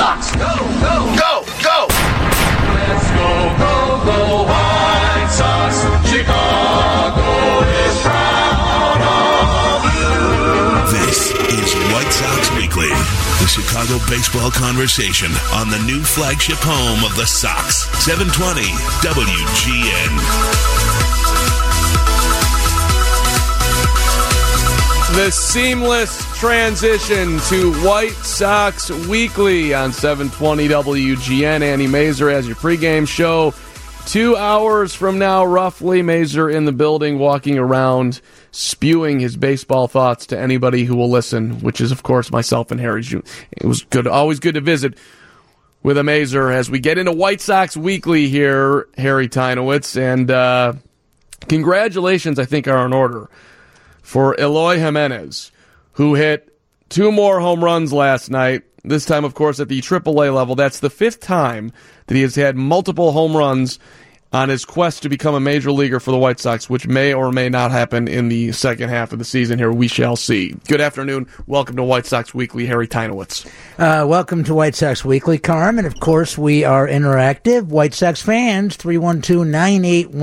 Sox. Go, go, go, go. Let's go, White Sox. Chicago is proud of you. This is White Sox Weekly, the Chicago baseball conversation on the new flagship home of the Sox, 720 WGN. The seamless transition to White Sox Weekly on 720 WGN. Andy Mazer has your pregame show. 2 hours from now, roughly, Mazer in the building, walking around, spewing his baseball thoughts to anybody who will listen, which is, of course, myself and Harry. It was good, always good to visit with a Mazer as we get into White Sox Weekly here, Harry Teinowitz. And congratulations, I think, are in order for Eloy Jimenez, who hit 2 more home runs last night, this time, of course, at the AAA level. That's the 5th time that he has had multiple home runs on his quest to become a major leaguer for the White Sox, which may or may not happen in the second half of the season here. We shall see. Good afternoon. Welcome to White Sox Weekly. Harry Teinowitz. Welcome to White Sox Weekly, Carm. And, of course, we are interactive. White Sox fans, 312-981-7200,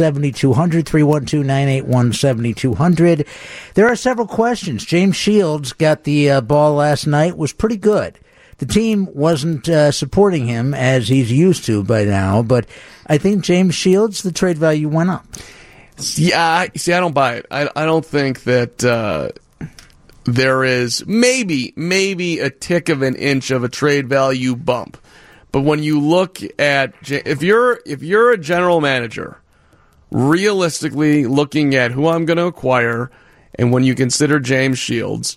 312-981-7200. There are several questions. James Shields got the ball last night, was pretty good. The team wasn't supporting him as he's used to by now, but I think James Shields, the trade value went up. Yeah, see, I don't buy it. I don't think that there is maybe a tick of an inch of a trade value bump. But when you look at, if you're a general manager, realistically looking at who I'm going to acquire, and when you consider James Shields,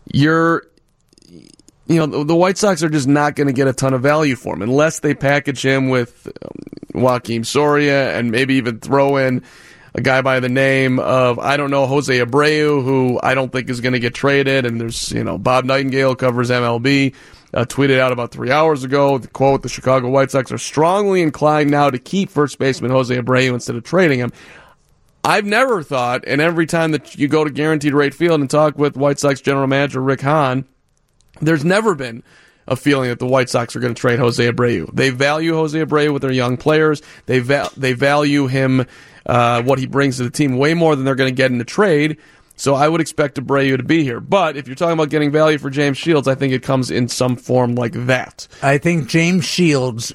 the White Sox are just not going to get a ton of value for him unless they package him with Joakim Soria and maybe even throw in a guy by the name of, I don't know, Jose Abreu, who I don't think is going to get traded. And there's, Bob Nightingale covers MLB, tweeted out about 3 hours ago, the quote, the Chicago White Sox are strongly inclined now to keep first baseman Jose Abreu instead of trading him. I've never thought, and every time that you go to Guaranteed Rate Field and talk with White Sox general manager Rick Hahn, there's never been a feeling that the White Sox are going to trade Jose Abreu. They value Jose Abreu with their young players. They value him, what he brings to the team, way more than they're going to get in a trade. So I would expect Abreu to be here. But if you're talking about getting value for James Shields, I think it comes in some form like that. I think James Shields,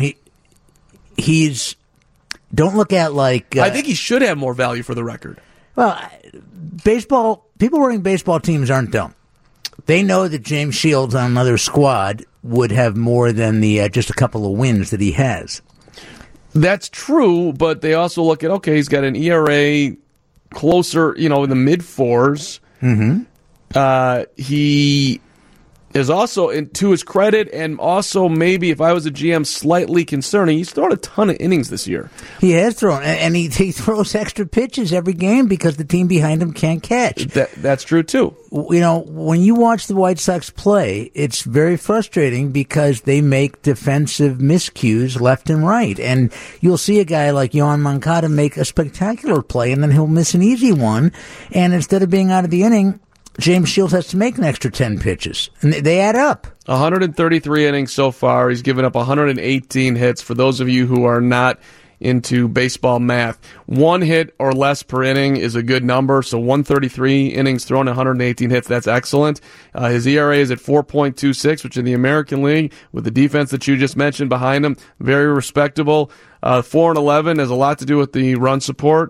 he's don't look at like... I think he should have more value for the record. Well, people running baseball teams aren't dumb. They know that James Shields on another squad would have more than the just a couple of wins that he has. That's true, but they also look at, okay, he's got an ERA closer, in the mid-4s. Mm-hmm. He is also, to his credit, and also maybe if I was a GM, slightly concerning, he's thrown a ton of innings this year. He has thrown, and he throws extra pitches every game because the team behind him can't catch. That's true, too. When you watch the White Sox play, it's very frustrating because they make defensive miscues left and right. And you'll see a guy like Yohan Moncada make a spectacular play, and then he'll miss an easy one. And instead of being out of the inning, James Shields has to make an extra 10 pitches, and they add up. 133 innings so far. He's given up 118 hits. For those of you who are not into baseball math, 1 hit or less per inning is a good number. So 133 innings thrown, 118 hits. That's excellent. His ERA is at 4.26, which in the American League, with the defense that you just mentioned behind him, very respectable. 4-11 has a lot to do with the run support.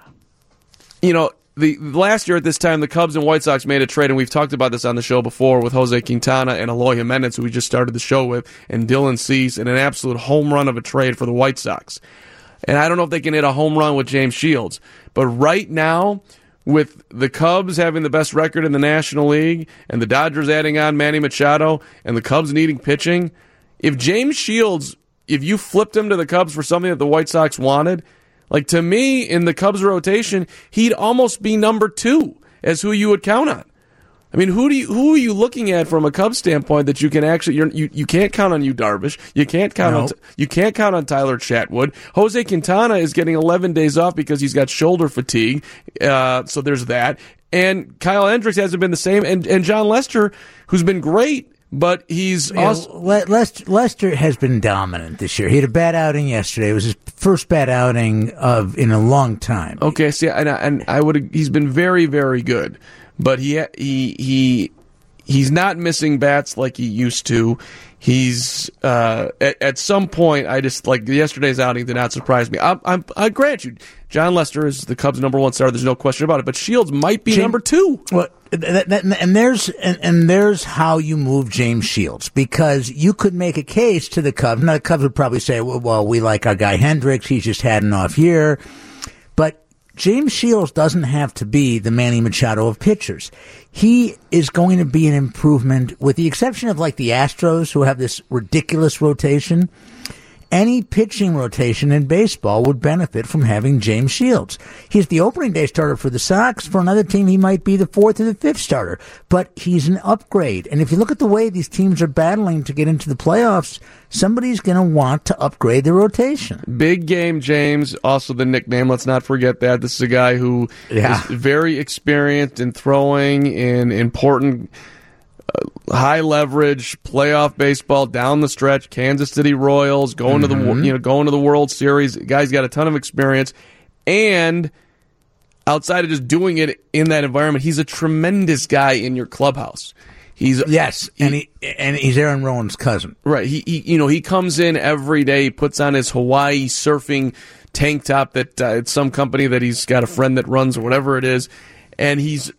The last year at this time, the Cubs and White Sox made a trade, and we've talked about this on the show before with Jose Quintana and Eloy Jimenez, who we just started the show with, and Dylan Cease, and an absolute home run of a trade for the White Sox. And I don't know if they can hit a home run with James Shields, but right now, with the Cubs having the best record in the National League, and the Dodgers adding on Manny Machado, and the Cubs needing pitching, if James Shields, if you flipped him to the Cubs for something that the White Sox wanted, like, to me, in the Cubs rotation, he'd almost be number 2 as who you would count on. I mean, who are you looking at from a Cubs standpoint that you can actually you can't count on Yu Darvish, you can't count on Tyler Chatwood. Jose Quintana is getting 11 days off because he's got shoulder fatigue, so there's that. And Kyle Hendricks hasn't been the same, and John Lester, who's been great, but he's Yeah, also... Lester has been dominant this year. He had a bad outing yesterday. It was his first bad outing in a long time. Okay, see, and I would. He's been very, very good, but he's not missing bats like he used to. He's at some point. I just like yesterday's outing did not surprise me. I grant you, John Lester is the Cubs' #1 starter. There's no question about it. But Shields might be number 2. Well, and there's how you move James Shields, because you could make a case to the Cubs. Now the Cubs would probably say, "Well, we like our guy Hendricks. He's just had an off year," but James Shields doesn't have to be the Manny Machado of pitchers. He is going to be an improvement, with the exception of like the Astros, who have this ridiculous rotation. Any pitching rotation in baseball would benefit from having James Shields. He's the opening day starter for the Sox. For another team, he might be the 4th or the 5th starter. But he's an upgrade. And if you look at the way these teams are battling to get into the playoffs, somebody's going to want to upgrade their rotation. Big Game James, also the nickname. Let's not forget that. This is a guy who is very experienced in throwing in important high leverage playoff baseball down the stretch. Kansas City Royals going to the World Series. The guy's got a ton of experience, and outside of just doing it in that environment, he's a tremendous guy in your clubhouse. He's Aaron Rowan's cousin. Right. He comes in every day, he puts on his Hawaii surfing tank top that it's some company that he's got a friend that runs or whatever it is, and he's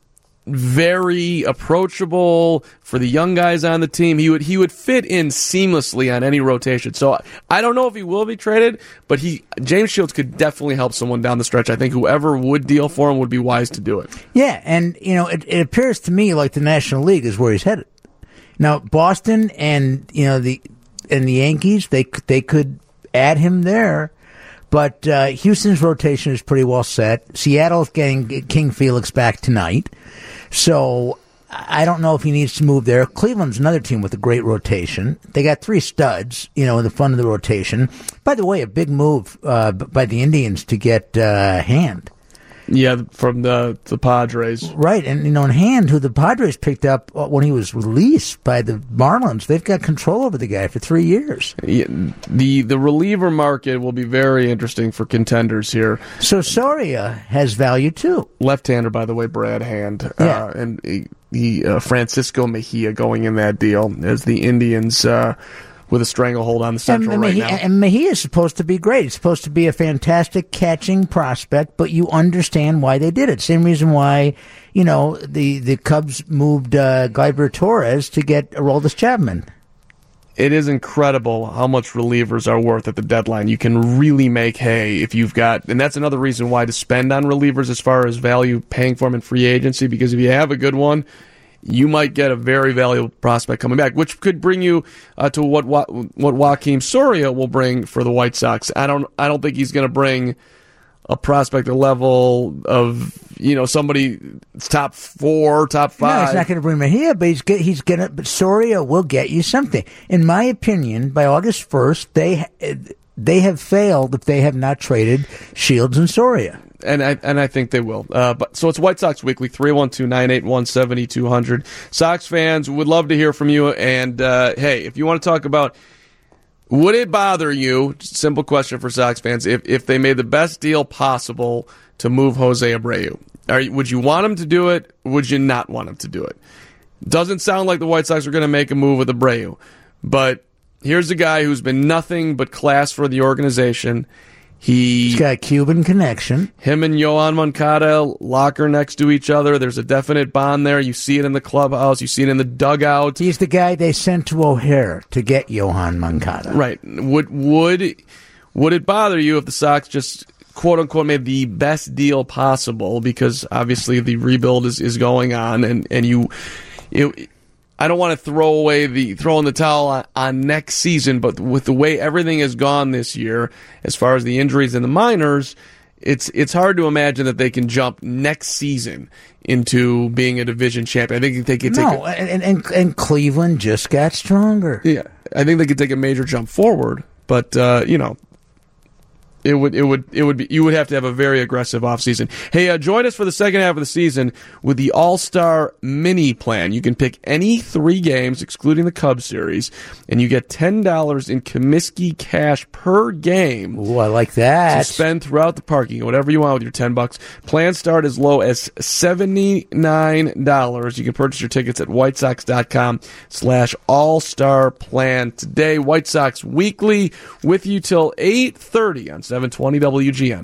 very approachable for the young guys on the team. He would fit in seamlessly on any rotation. So I don't know if he will be traded, but James Shields could definitely help someone down the stretch. I think whoever would deal for him would be wise to do it. Yeah, and it appears to me like the National League is where he's headed. Now Boston and the Yankees, they could add him there. But Houston's rotation is pretty well set. Seattle's getting King Felix back tonight. So I don't know if he needs to move there. Cleveland's another team with a great rotation. They got 3 studs, in the front of the rotation. By the way, a big move by the Indians to get Hand. Yeah, from the Padres. Right, and Hand, who the Padres picked up when he was released by the Marlins, they've got control over the guy for 3 years. Yeah, the reliever market will be very interesting for contenders here. So Soria has value too. Left-hander, by the way, Brad Hand, Yeah. and Francisco Mejia going in that deal as the Indians. With a stranglehold on the Central right now. And Mejia is supposed to be great. He's supposed to be a fantastic catching prospect, but you understand why they did it. Same reason why, the Cubs moved Gleyber Torres to get Aroldis Chapman. It is incredible how much relievers are worth at the deadline. You can really make hay if you've got, and that's another reason why to spend on relievers as far as value paying for them in free agency, because if you have a good one, you might get a very valuable prospect coming back, which could bring you to what Joakim Soria will bring for the White Sox. I don't think he's going to bring a prospect a level of somebody top 4, top 5. No, he's not going to bring Mejia, but he's going to. But Soria will get you something. In my opinion, by August 1st, they have failed if they have not traded Shields and Soria. And I think they will. So it's White Sox Weekly, 312-981-7200. Sox fans, would love to hear from you. And, hey, if you want to talk about, would it bother you, simple question for Sox fans, if they made the best deal possible to move Jose Abreu? Would you want him to do it? Or would you not want him to do it? Doesn't sound like the White Sox are going to make a move with Abreu. But here's a guy who's been nothing but class for the organization. He's got a Cuban connection. Him and Yohan Moncada locker next to each other. There's a definite bond there. You see it in the clubhouse. You see it in the dugout. He's the guy they sent to O'Hare to get Yohan Moncada. Right. Would it bother you if the Sox just quote unquote made the best deal possible? Because obviously the rebuild is going on, and I don't want to throw in the towel on next season, but with the way everything has gone this year, as far as the injuries and the minors, it's hard to imagine that they can jump next season into being a division champion. I think they could take and Cleveland just got stronger. Yeah, I think they could take a major jump forward, but It would be, you would have to have a very aggressive offseason. Hey, join us for the second half of the season with the All-Star Mini Plan. You can pick any 3 games, excluding the Cubs series, and you get $10 in Comiskey cash per game. Ooh, I like that. To spend throughout the park. You can get whatever you want with your $10. Plans start as low as $79. You can purchase your tickets at whitesox.com/all-star plan today. White Sox Weekly with you till 8:30 on 720 WGN.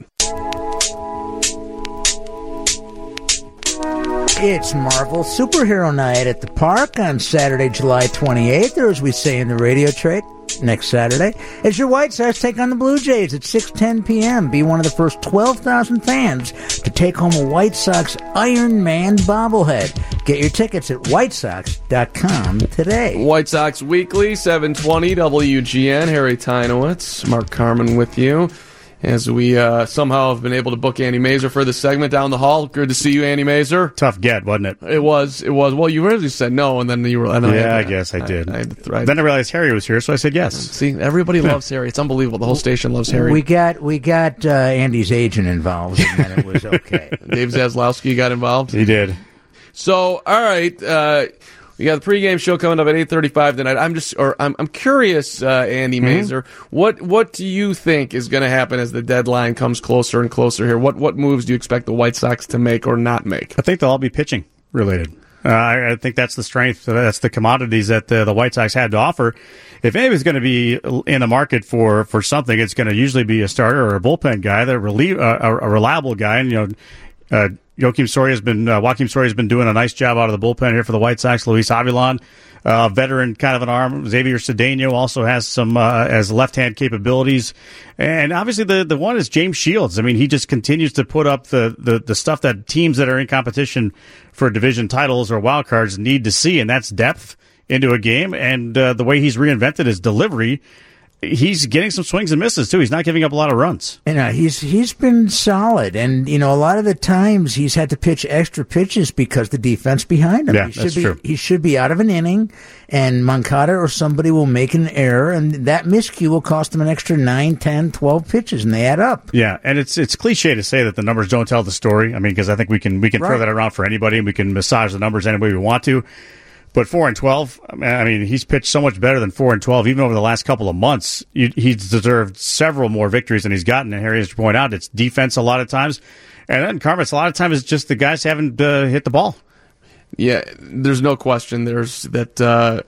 It's Marvel Superhero Night at the Park on Saturday, July 28th, or as we say in the radio trade, next Saturday, as your White Sox take on the Blue Jays at 6:10 p.m. Be one of the first 12,000 fans to take home a White Sox Iron Man bobblehead. Get your tickets at whitesox.com today. White Sox Weekly, 720 WGN. Harry Tynowitz, Mark Carman with you. As we somehow have been able to book Andy Mazer for this segment down the hall. Good to see you, Andy Mazer. Tough get, wasn't it? It was. Well, you originally said no, and then you were. I guess I did. Then I realized Harry was here, so I said yes. See, everybody loves Harry. It's unbelievable. The whole station loves Harry. We got Andy's agent involved, and then it was okay. Dave Zaslowski got involved. He did. So, all right. We got the pregame show coming up at 8:35 tonight. I'm curious, Andy Mazer, what do you think is going to happen as the deadline comes closer and closer here? What moves do you expect the White Sox to make or not make? I think they'll all be pitching related. I think that's the strength. That's the commodities that the White Sox had to offer. If anybody's going to be in the market for something, it's going to usually be a starter or a bullpen guy, a reliable guy, and Joakim Soria has been doing a nice job out of the bullpen here for the White Sox. Luis Avilan, veteran kind of an arm. Xavier Cedeno also has some as left-hand capabilities. And obviously the one is James Shields. I mean, he just continues to put up the stuff that teams that are in competition for division titles or wild cards need to see, and that's depth into a game. And the way he's reinvented his delivery, he's getting some swings and misses, too. He's not giving up a lot of runs. And he's been solid. And, a lot of the times he's had to pitch extra pitches because the defense behind him. Yeah, that's true. He should be out of an inning, and Moncada or somebody will make an error, and that miscue will cost them an extra 9, 10, 12 pitches, and they add up. Yeah, and it's cliche to say that the numbers don't tell the story. I mean, because I think we can throw that around for anybody, and we can massage the numbers any way we want to. But 4-12, I mean, he's pitched so much better than 4-12, even over the last couple of months. He's deserved several more victories than he's gotten. And Harry has to point out, it's defense a lot of times. And then Carmen, a lot of times it's just the guys haven't hit the ball. Yeah, there's no question. There's that.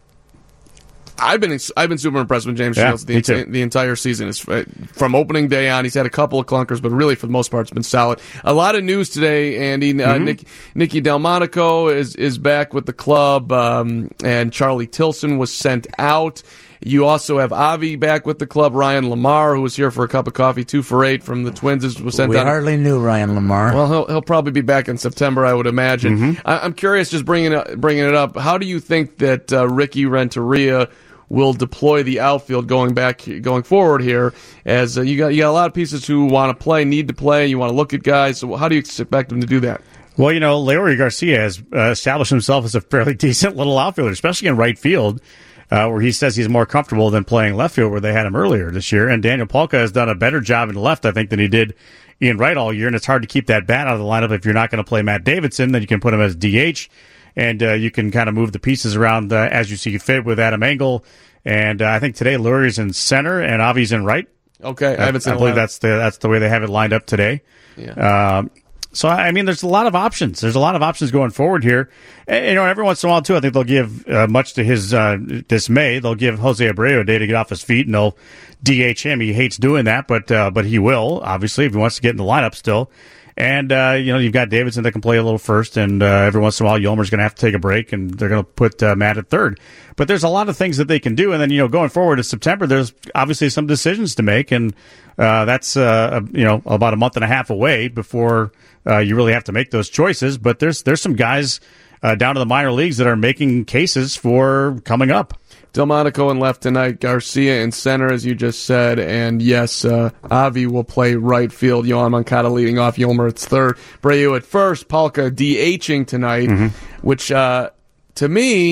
I've been super impressed with James Shields the entire season. From opening day on, he's had a couple of clunkers, but really for the most part, it's been solid. A lot of news today, Andy. Nicky Delmonico is back with the club, and Charlie Tilson was sent out. You also have Avi back with the club. Ryan Lamar, who was here for a cup of coffee, 2 for 8 from the Twins, was sent out. We hardly knew Ryan Lamar. Well, he'll probably be back in September, I would imagine. I'm curious, just bringing it up. How do you think that Ricky Renteria will deploy the outfield going forward here? As you got a lot of pieces who want to play, need to play. You want to look at guys. So how do you expect them to do that? Well, Leory Garcia has established himself as a fairly decent little outfielder, especially in right field, where he says he's more comfortable than playing left field, where they had him earlier this year. And Daniel Palka has done a better job in left, I think, than he did in right all year. And it's hard to keep that bat out of the lineup. If you're not going to play Matt Davidson, then you can put him as DH. And you can kind of move the pieces around as you see fit with Adam Engel. And I think today Lurie's in center and Avi's in right. Okay, I believe that's the way they have it lined up today. Yeah. So I mean, there's a lot of options. There's a lot of options going forward here. And, every once in a while too, I think they'll give much to his dismay. They'll give Jose Abreu a day to get off his feet, and they'll DH him. He hates doing that, but he will, obviously, if he wants to get in the lineup still. And, you've got Davidson that can play a little first, and every once in a while, Yolmer's going to have to take a break, and they're going to put Matt at third. But there's a lot of things that they can do, and then, going forward to September, there's obviously some decisions to make, and that's, about a month and a half away before you really have to make those choices. But there's some guys down to the minor leagues that are making cases for coming up. Delmonico in left tonight, Garcia in center, as you just said, and yes, Avi will play right field. Yohan Moncada leading off, Yolmer at third, Abreu at first, Palka DHing tonight, which to me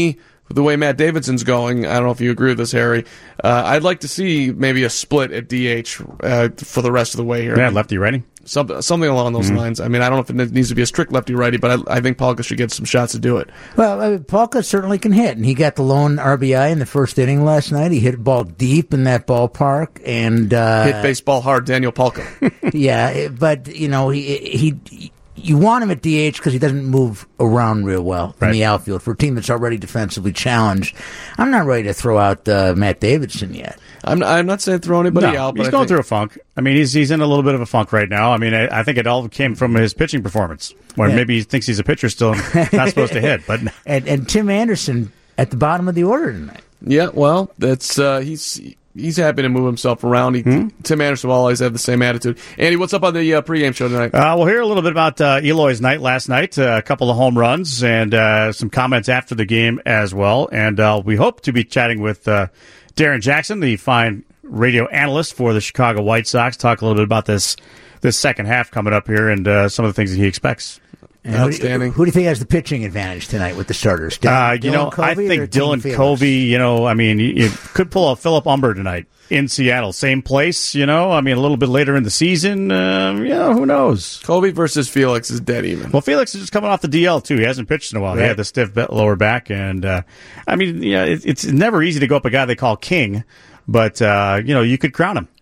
the way Matt Davidson's going, I don't know if you agree with this, Harry. I'd like to see maybe a split at DH for the rest of the way here. Yeah, lefty-righty. Something along those lines. I mean, I don't know if it needs to be a strict lefty-righty, but I think Palka should get some shots to do it. Well, Palka certainly can hit, and he got the lone RBI in the first inning last night. He hit a ball deep in that ballpark, and hit baseball hard, Daniel Palka. Yeah, but you want him at DH because he doesn't move around real well in the outfield for a team that's already defensively challenged. I'm not ready to throw out Matt Davidson yet. I'm not saying throw anybody out, but he's going through a funk. I mean, he's in a little bit of a funk right now. I mean, I think it all came from his pitching performance, where maybe he thinks he's a pitcher still and not supposed to hit. But and Tim Anderson at the bottom of the order tonight. Yeah, well, that's he's happy to move himself around. Tim Anderson will always have the same attitude. Andy, what's up on the pregame show tonight? We'll hear a little bit about Eloy's night last night, a couple of home runs, and some comments after the game as well. And we hope to be chatting with Darren Jackson, the fine radio analyst for the Chicago White Sox, talk a little bit about this second half coming up here and some of the things that he expects. Outstanding. Who do you think has the pitching advantage tonight with the starters? Dylan Covey, I think Dylan Covey, I mean, you could pull a Philip Umber tonight in Seattle. Same place, I mean, a little bit later in the season, who knows? Covey versus Felix is dead even. Well, Felix is just coming off the DL, too. He hasn't pitched in a while. Right. He had the stiff lower back, and, I mean, it's never easy to go up a guy they call King, but, you could crown him.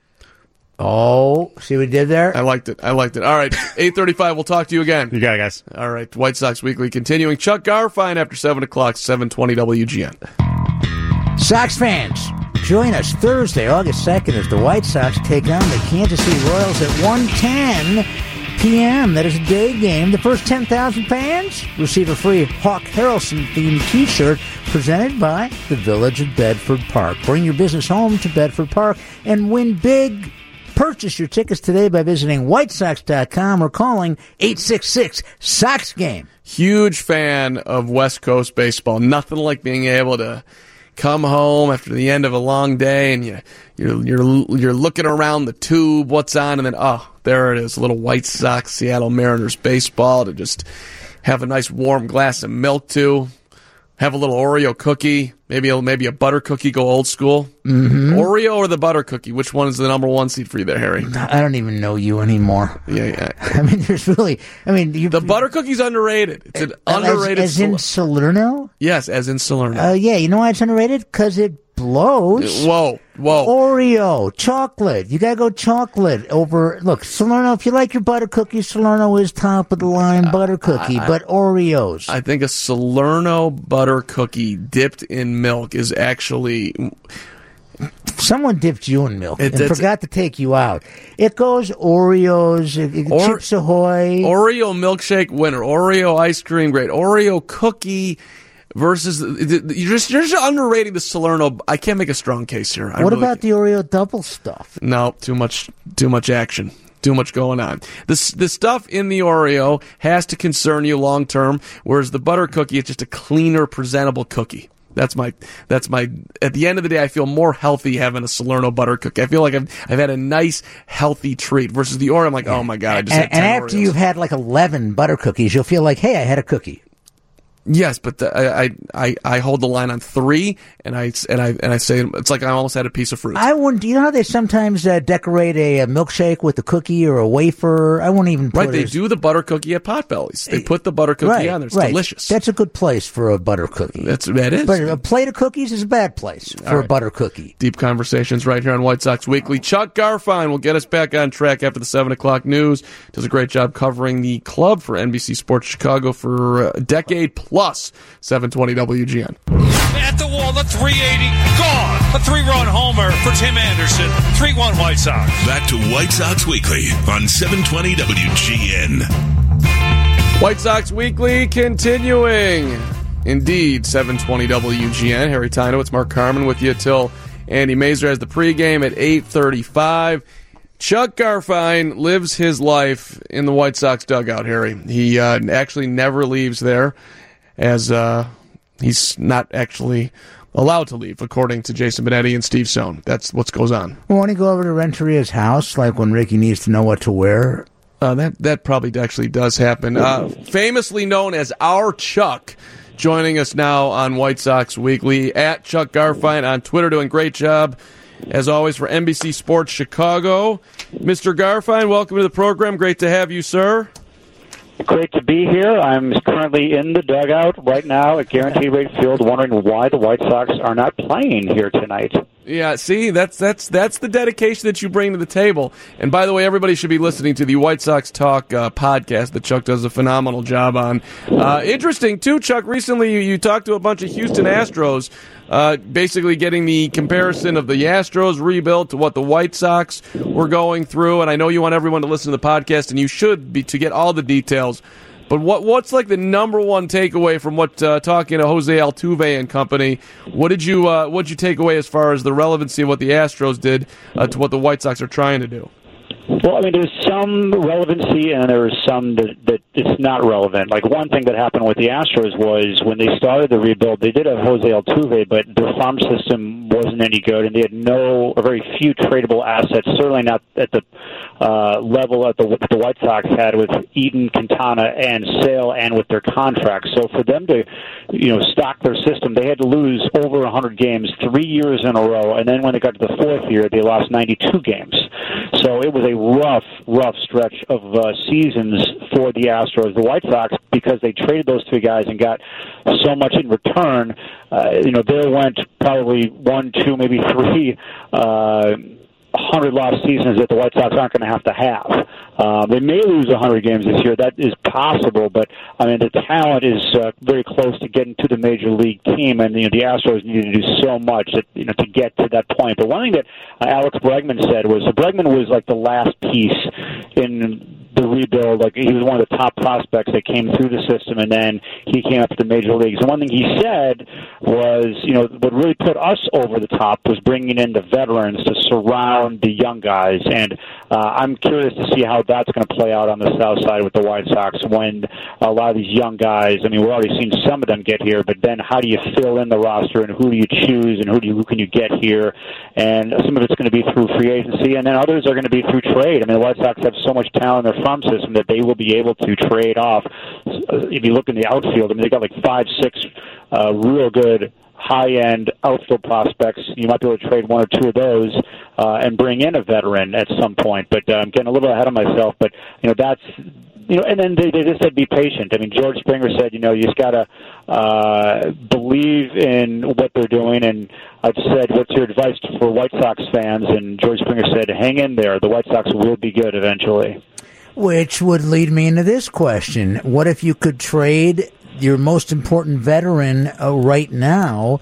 Oh, see what he did there? I liked it. All right, 8:35. We'll talk to you again. You got it, guys. All right, White Sox Weekly continuing. Chuck Garfien after 7 o'clock, 720 WGN. Sox fans, join us Thursday, August 2nd, as the White Sox take on the Kansas City Royals at 1:10 p.m. That is a day game. The first 10,000 fans receive a free Hawk Harrelson-themed T-shirt presented by the Village of Bedford Park. Bring your business home to Bedford Park and win big. Purchase your tickets today by visiting whitesox.com or calling 866-SOX-GAME. Huge fan of West Coast baseball. Nothing like being able to come home after the end of a long day and you're looking around the tube, what's on, and then, there it is, a little White Sox, Seattle Mariners baseball to just have a nice warm glass of milk to. Have a little Oreo cookie, maybe a butter cookie, go old school. Mm-hmm. Oreo or the butter cookie? Which one is the number one seed for you there, Harry? I don't even know you anymore. Yeah. I mean, the butter cookie's underrated. It's an underrated. As in Salerno? Yes, as in Salerno. Yeah, you know why it's underrated? Because it blows. Whoa. Oreo, chocolate. You gotta go chocolate over. Look, Salerno, if you like your butter cookie, Salerno is top of the line butter cookie, but Oreos. I think a Salerno butter cookie dipped in milk is actually. Someone dipped you in milk and forgot to take you out. It goes Oreos, Chips Ahoy. Oreo milkshake winner. Oreo ice cream great. Oreo cookie. Versus, you're just underrating the Salerno. I can't make a strong case here. What about the Oreo double stuff? No, too much action. Too much going on. The stuff in the Oreo has to concern you long term, whereas the butter cookie is just a cleaner, presentable cookie. That's my. At the end of the day, I feel more healthy having a Salerno butter cookie. I feel like I've had a nice, healthy treat. Versus the Oreo, I'm like, oh my god, I just had 10 And after Oreos. You've had like 11 butter cookies, you'll feel like, hey, I had a cookie. Yes, but I hold the line on 3, and I say it's like I almost had a piece of fruit. I wouldn't. You know how they sometimes decorate a milkshake with a cookie or a wafer? I won't even. They do the butter cookie at Potbelly's. They put the butter cookie on there. It's delicious. That's a good place for a butter cookie. That is. But a plate of cookies is a bad place for a butter cookie. Deep conversations right here on White Sox Weekly. Chuck Garfien will get us back on track after the 7 o'clock news. Does a great job covering the club for NBC Sports Chicago for a decade plus. 720 WGN. At the wall, the 380, gone. A 3-run homer for Tim Anderson. 3-1 White Sox. Back to White Sox Weekly on 720 WGN. White Sox Weekly continuing. Indeed, 720 WGN. Harry Tynowitz, Mark Carman with you till Andy Mazer has the pregame at 8:35. Chuck Garfien lives his life in the White Sox dugout, Harry. He actually never leaves there, as he's not actually allowed to leave, according to Jason Benetti and Steve Sohn. That's what goes on. Well, when you go over to Renteria's house, like when Ricky needs to know what to wear? That probably actually does happen. Famously known as our Chuck, joining us now on White Sox Weekly. At Chuck Garfien on Twitter, doing a great job, as always, for NBC Sports Chicago. Mr. Garfien, welcome to the program. Great to have you, sir. Great to be here. I'm currently in the dugout right now at Guaranteed Rate Field, wondering why the White Sox are not playing here tonight. Yeah, see, that's the dedication that you bring to the table. And by the way, everybody should be listening to the White Sox Talk podcast that Chuck does a phenomenal job on. Interesting, too, Chuck, recently you talked to a bunch of Houston Astros, basically getting the comparison of the Astros rebuild to what the White Sox were going through. And I know you want everyone to listen to the podcast, and you should be to get all the details. But what's like the number one takeaway from what talking to Jose Altuve and company? What'd you take away as far as the relevancy of what the Astros did to what the White Sox are trying to do? Well, I mean, there's some relevancy and there's some that it's not relevant. Like, one thing that happened with the Astros was when they started the rebuild, they did have Jose Altuve, but their farm system wasn't any good, and they had very few tradable assets, certainly not at the level that the White Sox had with Eaton, Quintana, and Sale, and with their contracts. So for them to, stock their system, they had to lose over 100 games 3 years in a row, and then when they got to the fourth year, they lost 92 games. So it was a rough stretch of seasons for the Astros. The White Sox, because they traded those two guys and got so much in return, there went probably 1, 2, maybe 3 100 lost seasons that the White Sox aren't going to have. They may lose 100 games this year. That is possible, but I mean the talent is very close to getting to the major league team, and the Astros need to do so much to get to that point. But one thing that Alex Bregman said was Bregman was like the last piece in the rebuild. Like, he was one of the top prospects that came through the system, and then he came up to the major leagues. And one thing he said was, what really put us over the top was bringing in the veterans to surround the young guys. And I'm curious to see how that's going to play out on the south side with the White Sox when a lot of these young guys, I mean, we're already seeing some of them get here, but then how do you fill in the roster, and who do you choose, and who can you get here? And some of it's going to be through free agency, and then others are going to be through trade. I mean, the White Sox have so much talent in their farm system that they will be able to trade off. If you look in the outfield, I mean, they got like 5, 6 real good high-end outfield prospects. You might be able to trade 1 or 2 of those and bring in a veteran at some point. But I'm getting a little ahead of myself. But that's and then they just said be patient. I mean, George Springer said, you just got to believe in what they're doing. And I've said, what's your advice for White Sox fans? And George Springer said, hang in there. The White Sox will be good eventually. Which would lead me into this question. What if you could trade your most important veteran right now,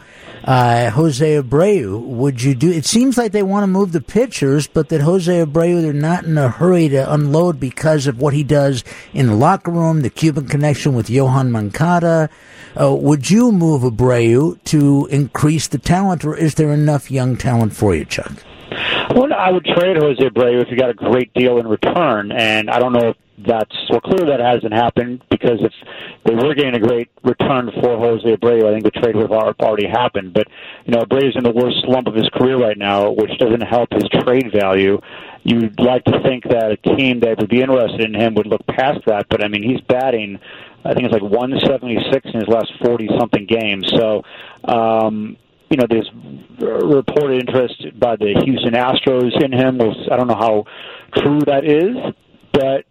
Jose Abreu? Would you do? It seems like they want to move the pitchers, but that Jose Abreu, they're not in a hurry to unload because of what he does in the locker room, the Cuban connection with Yohan Moncada. Would you move Abreu to increase the talent, or is there enough young talent for you, Chuck? Well, I would trade Jose Abreu if you got a great deal in return, and I don't know if clearly that hasn't happened, because if they were getting a great return for Jose Abreu, I think the trade would have already happened. But, Abreu's in the worst slump of his career right now, which doesn't help his trade value. You'd like to think that a team that would be interested in him would look past that, but, I mean, he's batting, I think it's like 176 in his last 40-something games. So, there's reported interest by the Houston Astros in him. I don't know how true that is, but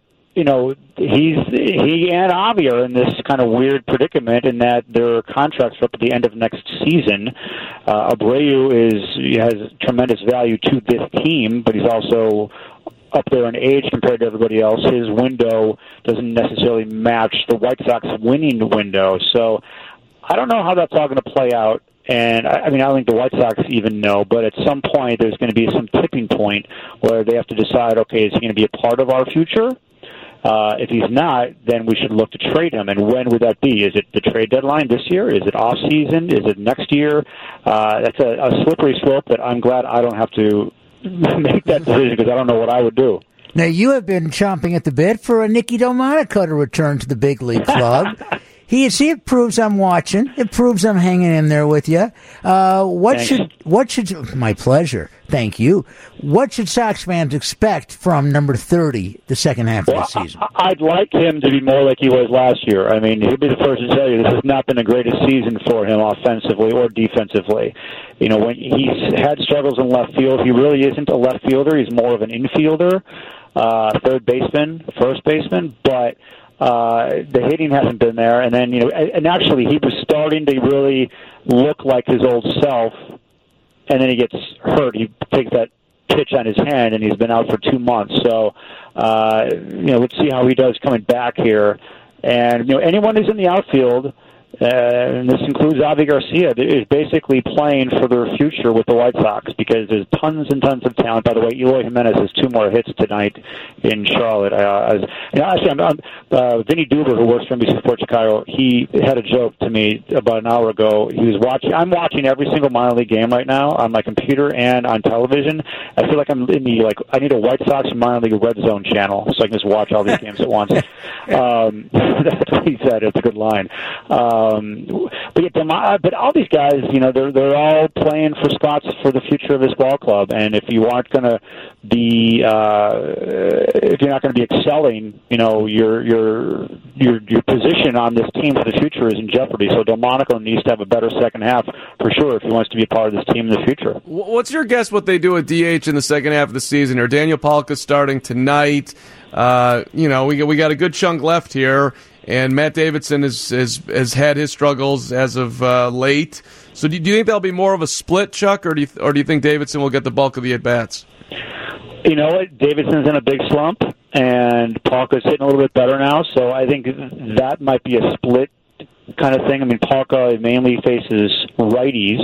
he and Avi are in this kind of weird predicament in that their contracts are up at the end of next season. Abreu has tremendous value to this team, but he's also up there in age compared to everybody else. His window doesn't necessarily match the White Sox winning window. So I don't know how that's all going to play out. And, I don't think the White Sox even know, but at some point there's going to be some tipping point where they have to decide, okay, is he going to be a part of our future? If he's not, then we should look to trade him. And when would that be? Is it the trade deadline this year? Is it off season? Is it next year? That's a slippery slope that I'm glad I don't have to make that decision, because I don't know what I would do. Now, you have been chomping at the bit for a Nicky Delmonico to return to the big league club. It proves I'm watching. It proves I'm hanging in there with you. What should my pleasure. Thank you. What should Sox fans expect from number 30 the second half of the season? I'd like him to be more like he was last year. I mean, he'll be the first to tell you this has not been the greatest season for him offensively or defensively. You know, when he's had struggles in left field, he really isn't a left fielder. He's more of an infielder, third baseman, first baseman, but the hitting hasn't been there. And then, you know, and actually he was starting to really look like his old self, and then he gets hurt. He takes that pitch on his hand, and he's been out for 2 months. So, you know, let's see how he does coming back here. And, you know, anyone who's in the outfield, and this includes Avi Garcia, is basically playing for their future with the White Sox because there's tons and tons of talent. By the way, Eloy Jimenez has 2 more hits tonight in Charlotte. Vinny Duber, who works for NBC Sports Chicago, he had a joke to me about an hour ago. He was watching. I'm watching every single minor league game right now on my computer and on television. I feel like I'm in the I need a White Sox minor league red zone channel so I can just watch all these games at once. That's what he said. It's a good line. But all these guys, you know, they're all playing for spots for the future of this ball club. And if you aren't going to be, if you're not going to be excelling, you know, your position on this team for the future is in jeopardy. So Delmonico needs to have a better second half for sure if he wants to be a part of this team in the future. What's your guess what they do at DH in the second half of the season? Or Daniel Palka starting tonight? You know, we got a good chunk left here. And Matt Davidson has had his struggles as of late. So do you think that'll be more of a split, Chuck, or do you think Davidson will get the bulk of the at-bats? You know what? Davidson's in a big slump, and Palka's hitting a little bit better now. So I think that might be a split kind of thing. I mean, Palka mainly faces righties.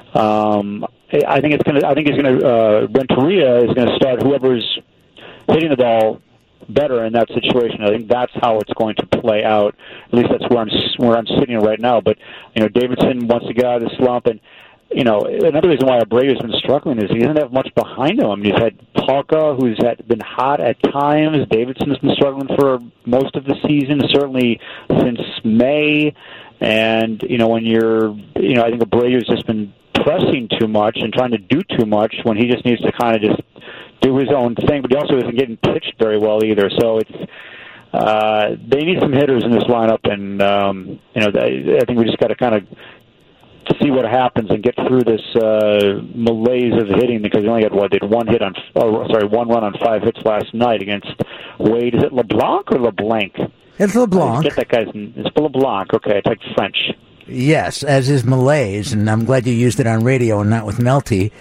I think Renteria is going to start whoever's hitting the ball better in that situation. I think that's how it's going to play out. At least that's where I'm sitting right now. But you know, Davidson wants to get out of the slump, and you know, another reason why Abreu's been struggling is he doesn't have much behind him. I mean, he's had Palka, who's been hot at times. Davidson's been struggling for most of the season, certainly since May. And you know, when I think Abreu's just been pressing too much and trying to do too much when he just needs to kind of just do his own thing, but he also isn't getting pitched very well either. So it's they need some hitters in this lineup, and you know, I think we just got to kind of see what happens and get through this malaise of hitting because they only had one run on 5 hits last night against Wade. Is it LeBlanc or LeBlanc? It's LeBlanc. Get that guy's. It's LeBlanc. Okay, it's like French. Yes, as is Malaise, and I'm glad you used it on radio and not with Melty.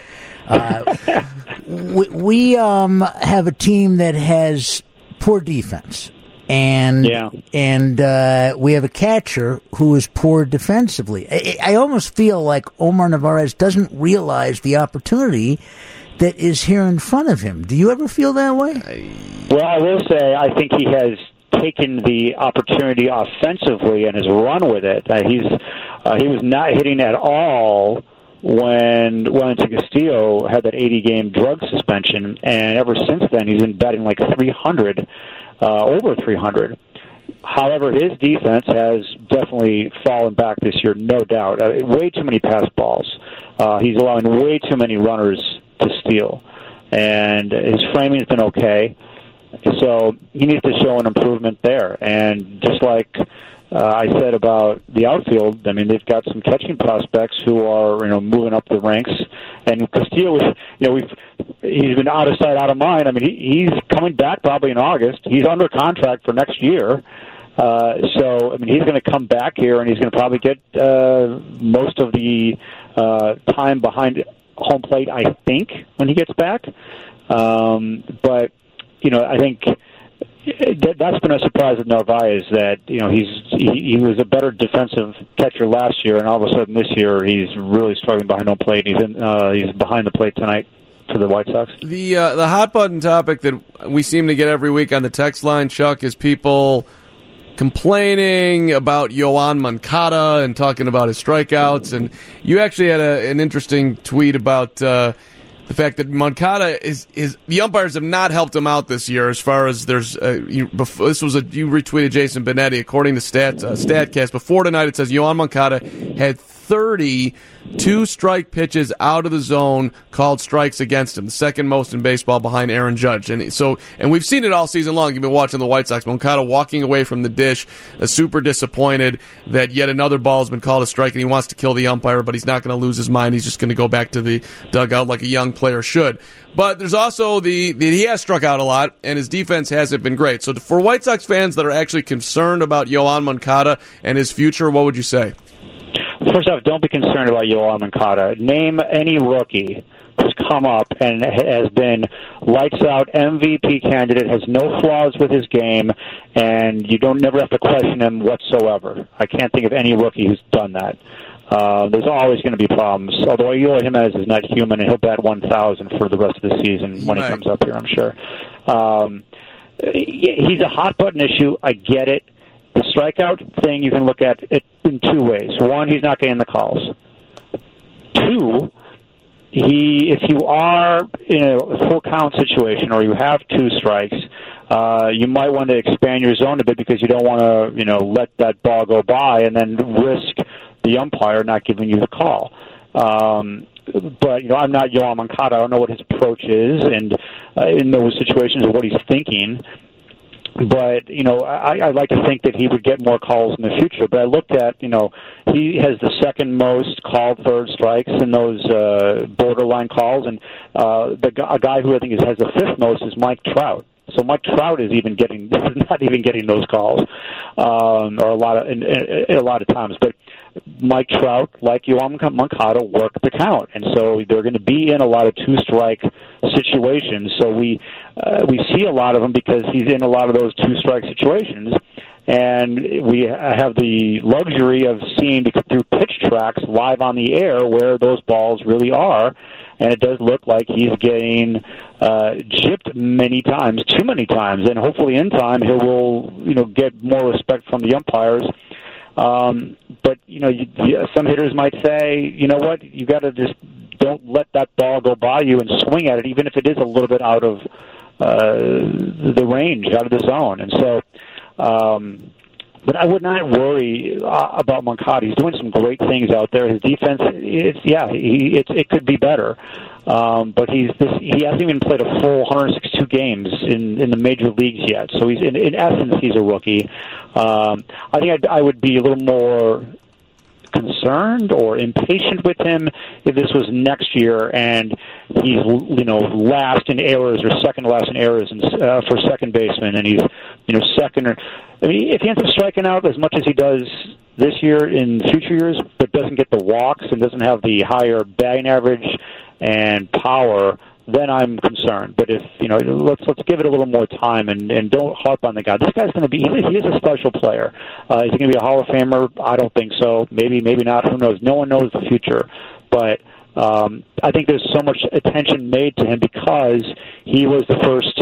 We have a team that has poor defense, and we have a catcher who is poor defensively. I almost feel like Omar Narvaez doesn't realize the opportunity that is here in front of him. Do you ever feel that way? Well, I will say I think he has taken the opportunity offensively and has run with it. He was not hitting at all when Wellington Castillo had that 80-game drug suspension, and ever since then he's been batting like 300, over 300. However, his defense has definitely fallen back this year, no doubt. Way too many pass balls. He's allowing way too many runners to steal, and his framing has been okay. So he needs to show an improvement there. And just like I said about the outfield, I mean, they've got some catching prospects who are, you know, moving up the ranks. And Castillo is, you know, he's been out of sight, out of mind. I mean, he's coming back probably in August. He's under contract for next year. So, I mean, he's going to come back here, and he's going to probably get most of the time behind home plate, I think, when he gets back. But you know, I think that's been a surprise with Narvaez that, you know, he was a better defensive catcher last year, and all of a sudden this year he's really struggling behind home plate. He's behind the plate tonight for the White Sox. The hot button topic that we seem to get every week on the text line, Chuck, is people complaining about Yoan Moncada and talking about his strikeouts. And you actually had an interesting tweet about the fact that Moncada is the umpires have not helped him out this year as you retweeted Jason Benetti. According to Statcast, before tonight it says Yoan Moncada had 30 two-strike pitches out of the zone called strikes against him, the second most in baseball behind Aaron Judge. And we've seen it all season long. You've been watching the White Sox. Moncada walking away from the dish, super disappointed that yet another ball has been called a strike, and he wants to kill the umpire, but he's not going to lose his mind. He's just going to go back to the dugout like a young player should. But there's also he has struck out a lot, and his defense hasn't been great. So for White Sox fans that are actually concerned about Yoan Moncada and his future, what would you say? First off, don't be concerned about Yoan Moncada. Name any rookie who's come up and has been lights out MVP candidate, has no flaws with his game, and you never have to question him whatsoever. I can't think of any rookie who's done that. There's always going to be problems. Although Eloy Jimenez is not human, and he'll bat 1,000 for the rest of the season when he comes up here, I'm sure. He's a hot button issue. I get it. The strikeout thing, you can look at it in two ways. One, he's not getting the calls. Two, if you are in a full count situation or you have two strikes, you might want to expand your zone a bit because you don't want to, let that ball go by and then risk the umpire not giving you the call. But I'm not Yoan Moncada. I don't know what his approach is, and in those situations, what he's thinking. But, I'd like to think that he would get more calls in the future. But I looked at, he has the second most called third strikes in those borderline calls. And a guy who I think has the fifth most is Mike Trout. So Mike Trout is not even getting those calls, or a lot of times. But Mike Trout, like Yoan Moncada, work the count, and so they're going to be in a lot of two-strike situations. So we see a lot of them because he's in a lot of those two-strike situations, and we have the luxury of seeing through pitch tracks live on the air where those balls really are. And it does look like he's getting gypped many times, too many times, and hopefully in time he will, get more respect from the umpires. But some hitters might say, you know what, you got to just don't let that ball go by you and swing at it, even if it is a little bit out of the range, out of the zone. And so. But I would not worry about Moncada. He's doing some great things out there. His defense, it could be better. But he hasn't even played a full 162 games in the major leagues yet. So he's in essence he's a rookie. I think I would be a little more concerned or impatient with him if this was next year and he's last in errors or second to last in errors for second baseman, and he's second or if he ends up striking out as much as he does this year in future years but doesn't get the walks and doesn't have the higher batting average and power, then I'm concerned. But if let's give it a little more time and don't harp on the guy. This guy's going to be he is a special player. Is he going to be a Hall of Famer? I don't think so. Maybe not. Who knows? No one knows the future. But I think there's so much attention made to him because he was the first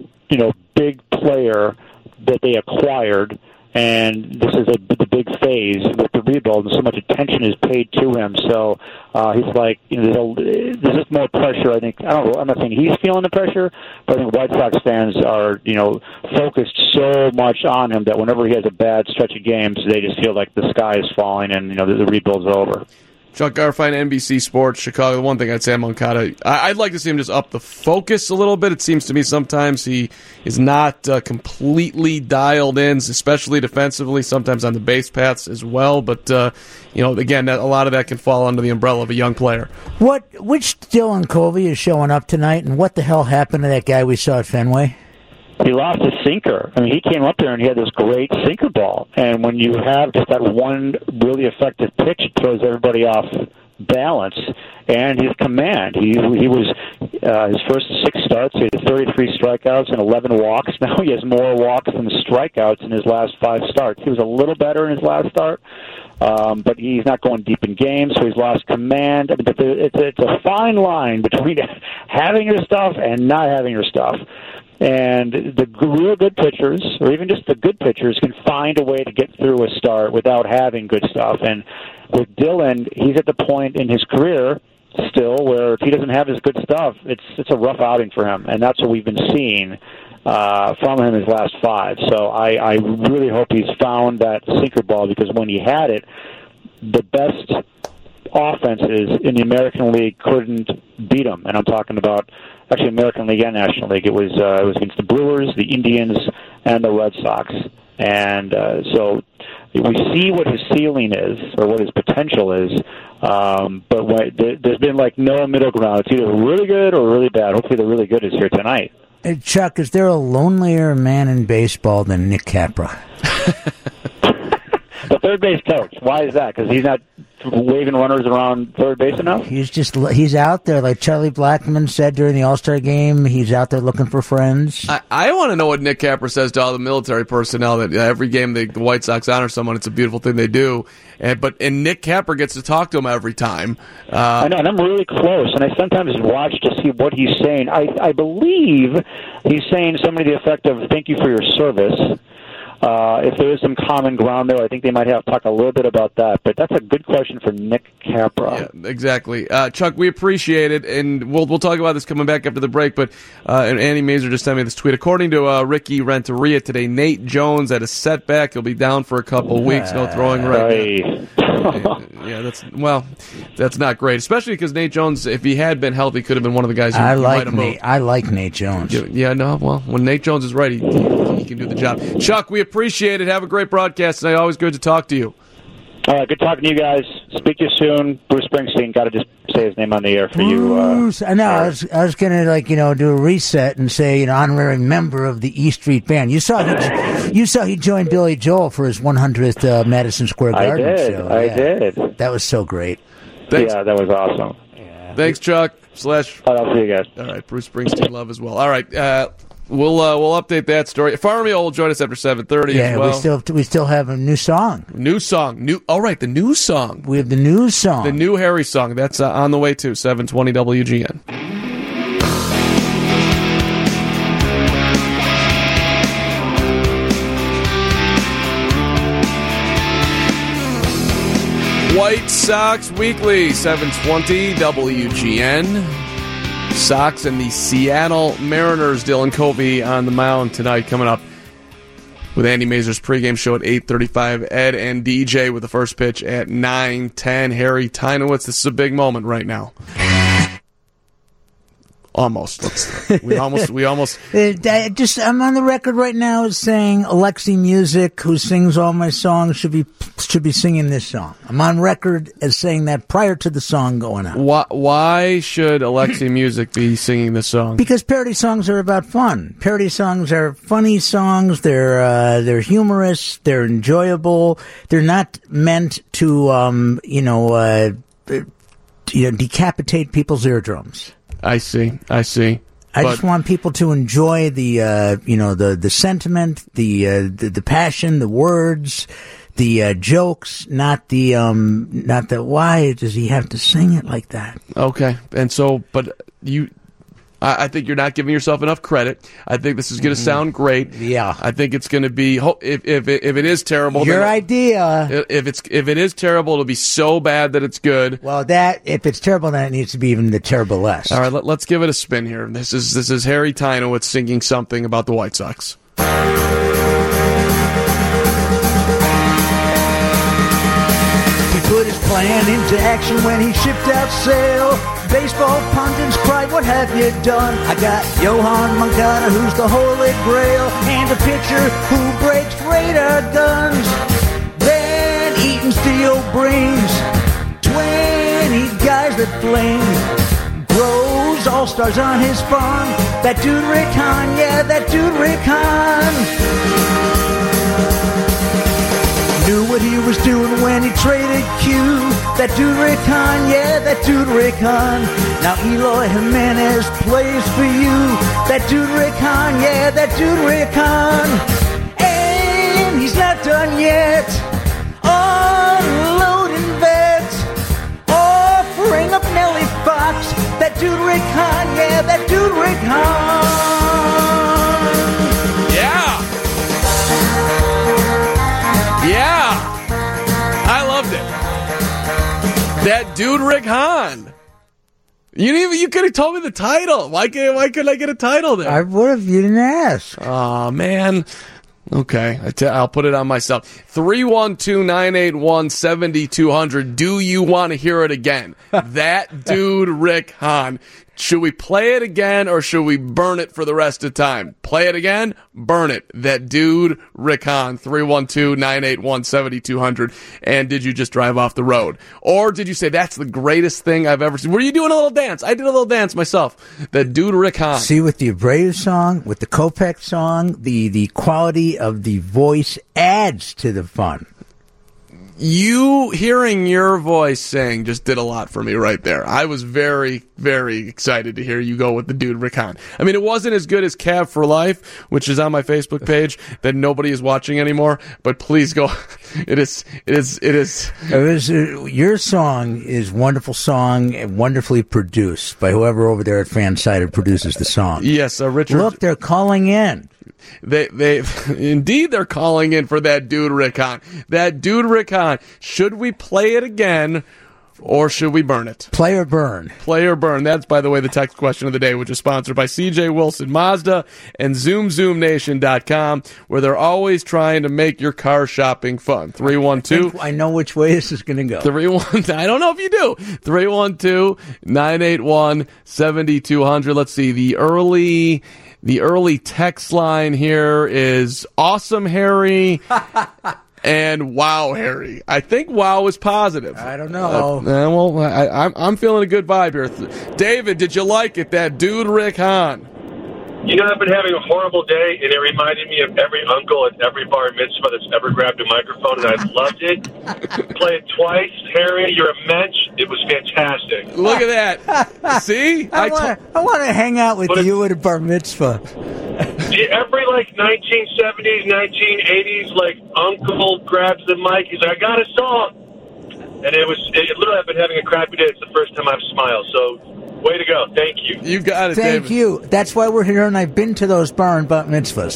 big player that they acquired. And this is the big phase with the rebuild, and so much attention is paid to him. So he's like, there's just more pressure. I think I'm not saying he's feeling the pressure, but I think White Sox fans are, focused so much on him that whenever he has a bad stretch of games, they just feel like the sky is falling and the rebuild's over. Chuck Garfien, NBC Sports, Chicago. The one thing I'd say on Moncada, I'd like to see him just up the focus a little bit. It seems to me sometimes he is not completely dialed in, especially defensively, sometimes on the base paths as well. But, again, a lot of that can fall under the umbrella of a young player. Which Dylan Covey is showing up tonight, and what the hell happened to that guy we saw at Fenway? He lost his sinker. I mean, he came up there and he had this great sinker ball. And when you have just that one really effective pitch, it throws everybody off balance. And his command, he was his first 6 starts, he had 33 strikeouts and 11 walks. Now he has more walks than strikeouts in his last 5 starts. He was a little better in his last start, but he's not going deep in games, so he's lost command. I mean, it's a fine line between having your stuff and not having your stuff. And the real good pitchers, or even just the good pitchers, can find a way to get through a start without having good stuff. And with Dylan, he's at the point in his career still where if he doesn't have his good stuff, it's a rough outing for him. And that's what we've been seeing from him his last 5. So I really hope he's found that sinker ball, because when he had it, the best offenses in the American League couldn't beat them, and I'm talking about actually American League and National League. It was against the Brewers, the Indians, and the Red Sox, and so we see what his ceiling is or what his potential is. But there's been like no middle ground. It's either really good or really bad. Hopefully, the really good is here tonight. Hey, Chuck, is there a lonelier man in baseball than Nick Capra? The third base coach. Why is that? Because he's not waving runners around third base enough? He's out there, like Charlie Blackmon said during the All-Star game. He's out there looking for friends. I want to know what Nick Capra says to all the military personnel that every game the White Sox honor someone, it's a beautiful thing they do. But Nick Capra gets to talk to him every time. I know, and I'm really close, and I sometimes watch to see what he's saying. I believe he's saying something to the effect of, thank you for your service. If there is some common ground there, I think they might have to talk a little bit about that. But that's a good question for Nick Capra. Yeah, exactly. Chuck, we appreciate it, and we'll talk about this coming back after the break. But Andy Mazer just sent me this tweet. According to Ricky Renteria today, Nate Jones had a setback. He'll be down for a couple of weeks. No throwing right now. Yeah, that's not great, especially because Nate Jones, if he had been healthy, could have been one of the guys who might have moved. I like Nate Jones. Well, when Nate Jones is right, he can do the job. Chuck, we appreciate it. Have a great broadcast tonight. Always good to talk to you. All right, good talking to you guys. Speak to you soon. Bruce Springsteen. Got to just say his name on the air for Bruce, you. I was gonna do a reset and say honorary member of the E Street Band. You saw he joined Billy Joel for his 100th Madison Square Garden show. I did. That was so great. Thanks. Yeah, that was awesome. Yeah. Thanks, Chuck. I'll see you guys. All right, Bruce Springsteen love as well. All right. We'll update that story. Farmio will join us after 7:30 as well. We still have a new song. The new song. We have the new song. The new Harry song. That's on the way too. 720 WGN. White Sox Weekly, 720 WGN. Sox and the Seattle Mariners. Dylan Covey on the mound tonight, coming up with Andy Mazer's pregame show at 8:35. Ed and DJ with the first pitch at 9:10. Harry Tynowitz. This is a big moment right now. Almost. We almost. I'm on the record right now as saying Alexi Music, who sings all my songs, should be singing this song. I'm on record as saying that prior to the song going out. Why should Alexi Music be singing this song? Because parody songs are about fun. Parody songs are funny songs. They're humorous. They're enjoyable. They're not meant to decapitate people's eardrums. I see. I just want people to enjoy the sentiment, the passion, the words, the jokes, not the why does he have to sing it like that? Okay, and so, but I think you're not giving yourself enough credit. I think this is going to sound great. Yeah, I think it's going to be. If it is terrible, your idea. If it is terrible, it'll be so bad that it's good. Well, if it's terrible, then it needs to be even the terrible less. All right, let's give it a spin here. This is Harry Tynowitz singing something about the White Sox. He put his plan into action when he shipped out Sale. Baseball pundits cried, what have you done? I got Yohan Moncada, who's the holy grail, and a pitcher who breaks radar guns. Then Eaton Steel brings 20 guys that flame. Grows all-stars on his farm. That dude Rick Hahn, yeah, that dude Rick Hahn. Knew what he was doing when he traded Q. That dude Rick Hahn, yeah, that dude Rick Hahn. Now Eloy Jimenez plays for you. That dude Rick Hahn, yeah, that dude Rick Hahn. And he's not done yet. Unloading vets, offering up Nellie Fox. That dude Rick Hahn, yeah, that dude Rick Hahn. Yeah. Yeah, I loved it. That dude Rick Hahn. You could have told me the title. Why couldn't I get a title there? I would have. You didn't ask. Oh man. Okay, I'll put it on myself. 312-981-7200. Do you want to hear it again? That dude, Rick Hahn. Should we play it again or should we burn it for the rest of the time? Play it again, burn it. That dude, Rick Hahn, 312-981-7200. And did you just drive off the road? Or did you say, that's the greatest thing I've ever seen? Were you doing a little dance? I did a little dance myself. That dude, Rick Hahn. See, with the Abreu song, with the Kopech song, the quality of the voice adds to the fun. You hearing your voice sing just did a lot for me right there. I was very, very excited to hear you go with the dude Rick Hahn. I mean, it wasn't as good as Cav for Life, which is on my Facebook page that nobody is watching anymore. But please go. It is. Your song is a wonderful song and wonderfully produced by whoever over there at Fansided produces the song. Yes, Richard. Look, they're calling in. They indeed they're calling in for that dude Rick Hahn. That dude Rick Hahn. Should we play it again or should we burn it? Play or burn. Play or burn. That's, by the way, the text question of the day, which is sponsored by CJ Wilson Mazda and ZoomZoomNation.com, where they're always trying to make your car shopping fun. 312. I know which way this is going to go. 312. I don't know if you do. 312-981-7200. Let's see. The early text line here is awesome, Harry, and wow, Harry. I think wow is positive. I don't know. I'm feeling a good vibe here. David, did you like it? That dude, Rick Hahn. You know, I've been having a horrible day, and it reminded me of every uncle at every bar mitzvah that's ever grabbed a microphone, and I loved it. Play it twice. Harry, you're a mensch. It was fantastic. Look at that. See? I want to hang out with you at a bar mitzvah. Every, 1970s, 1980s, uncle grabs the mic. He's like, I got a song. And it literally, I've been having a crappy day. It's the first time I've smiled, so... Way to go. Thank you. You got it, Thank David. you. That's why we're here, and I've been to those bar and bat mitzvahs.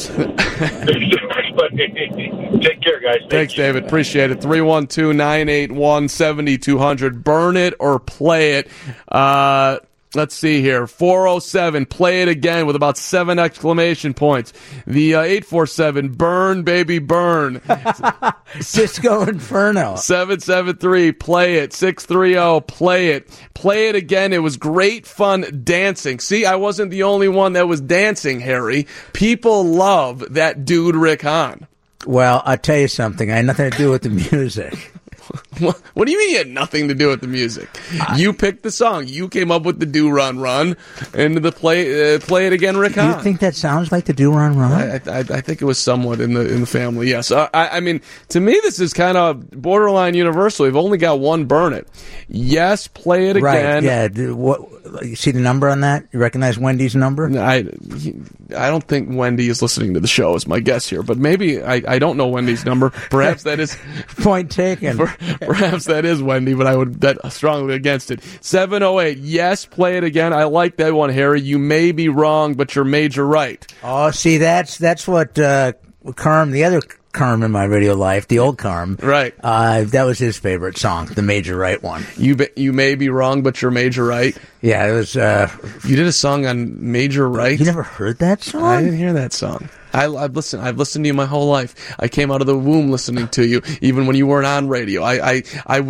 Take care, guys. Thanks, David. Appreciate it. 312-981-7200. Burn it or play it. Let's see here. 407, play it again with about 7 exclamation points. The 847, burn, baby, burn. Disco Inferno. 773, play it. 630, play it. Play it again. It was great fun dancing. See, I wasn't the only one that was dancing, Harry. People love that dude Rick Hahn. Well, I'll tell you something. I had nothing to do with the music. What do you mean you had nothing to do with the music? You picked the song. You came up with the Do Run Run and the play it again, Rick Hahn. You think that sounds like the Do Run Run? I think it was somewhat in the family. Yes. I mean, to me, this is kind of borderline universal. We've only got one burn it. Yes, play it again. Right. Yeah. You see the number on that? You recognize Wendy's number? I don't think Wendy is listening to the show. Is my guess here, but maybe I don't know Wendy's number. Perhaps that is point taken. Perhaps that is Wendy, but I would bet strongly against it. 708. Yes, play it again. I like that one, Harry. You may be wrong, but you're major right. Oh, see, that's what Carm, the other Carm in my radio life, the old Carm, right? That was his favorite song, the major right one. You may be wrong, but you're major right. Yeah, it was. You did a song on major right. You never heard that song? I didn't hear that song. I've listened to you my whole life. I came out of the womb listening to you, even when you weren't on radio. I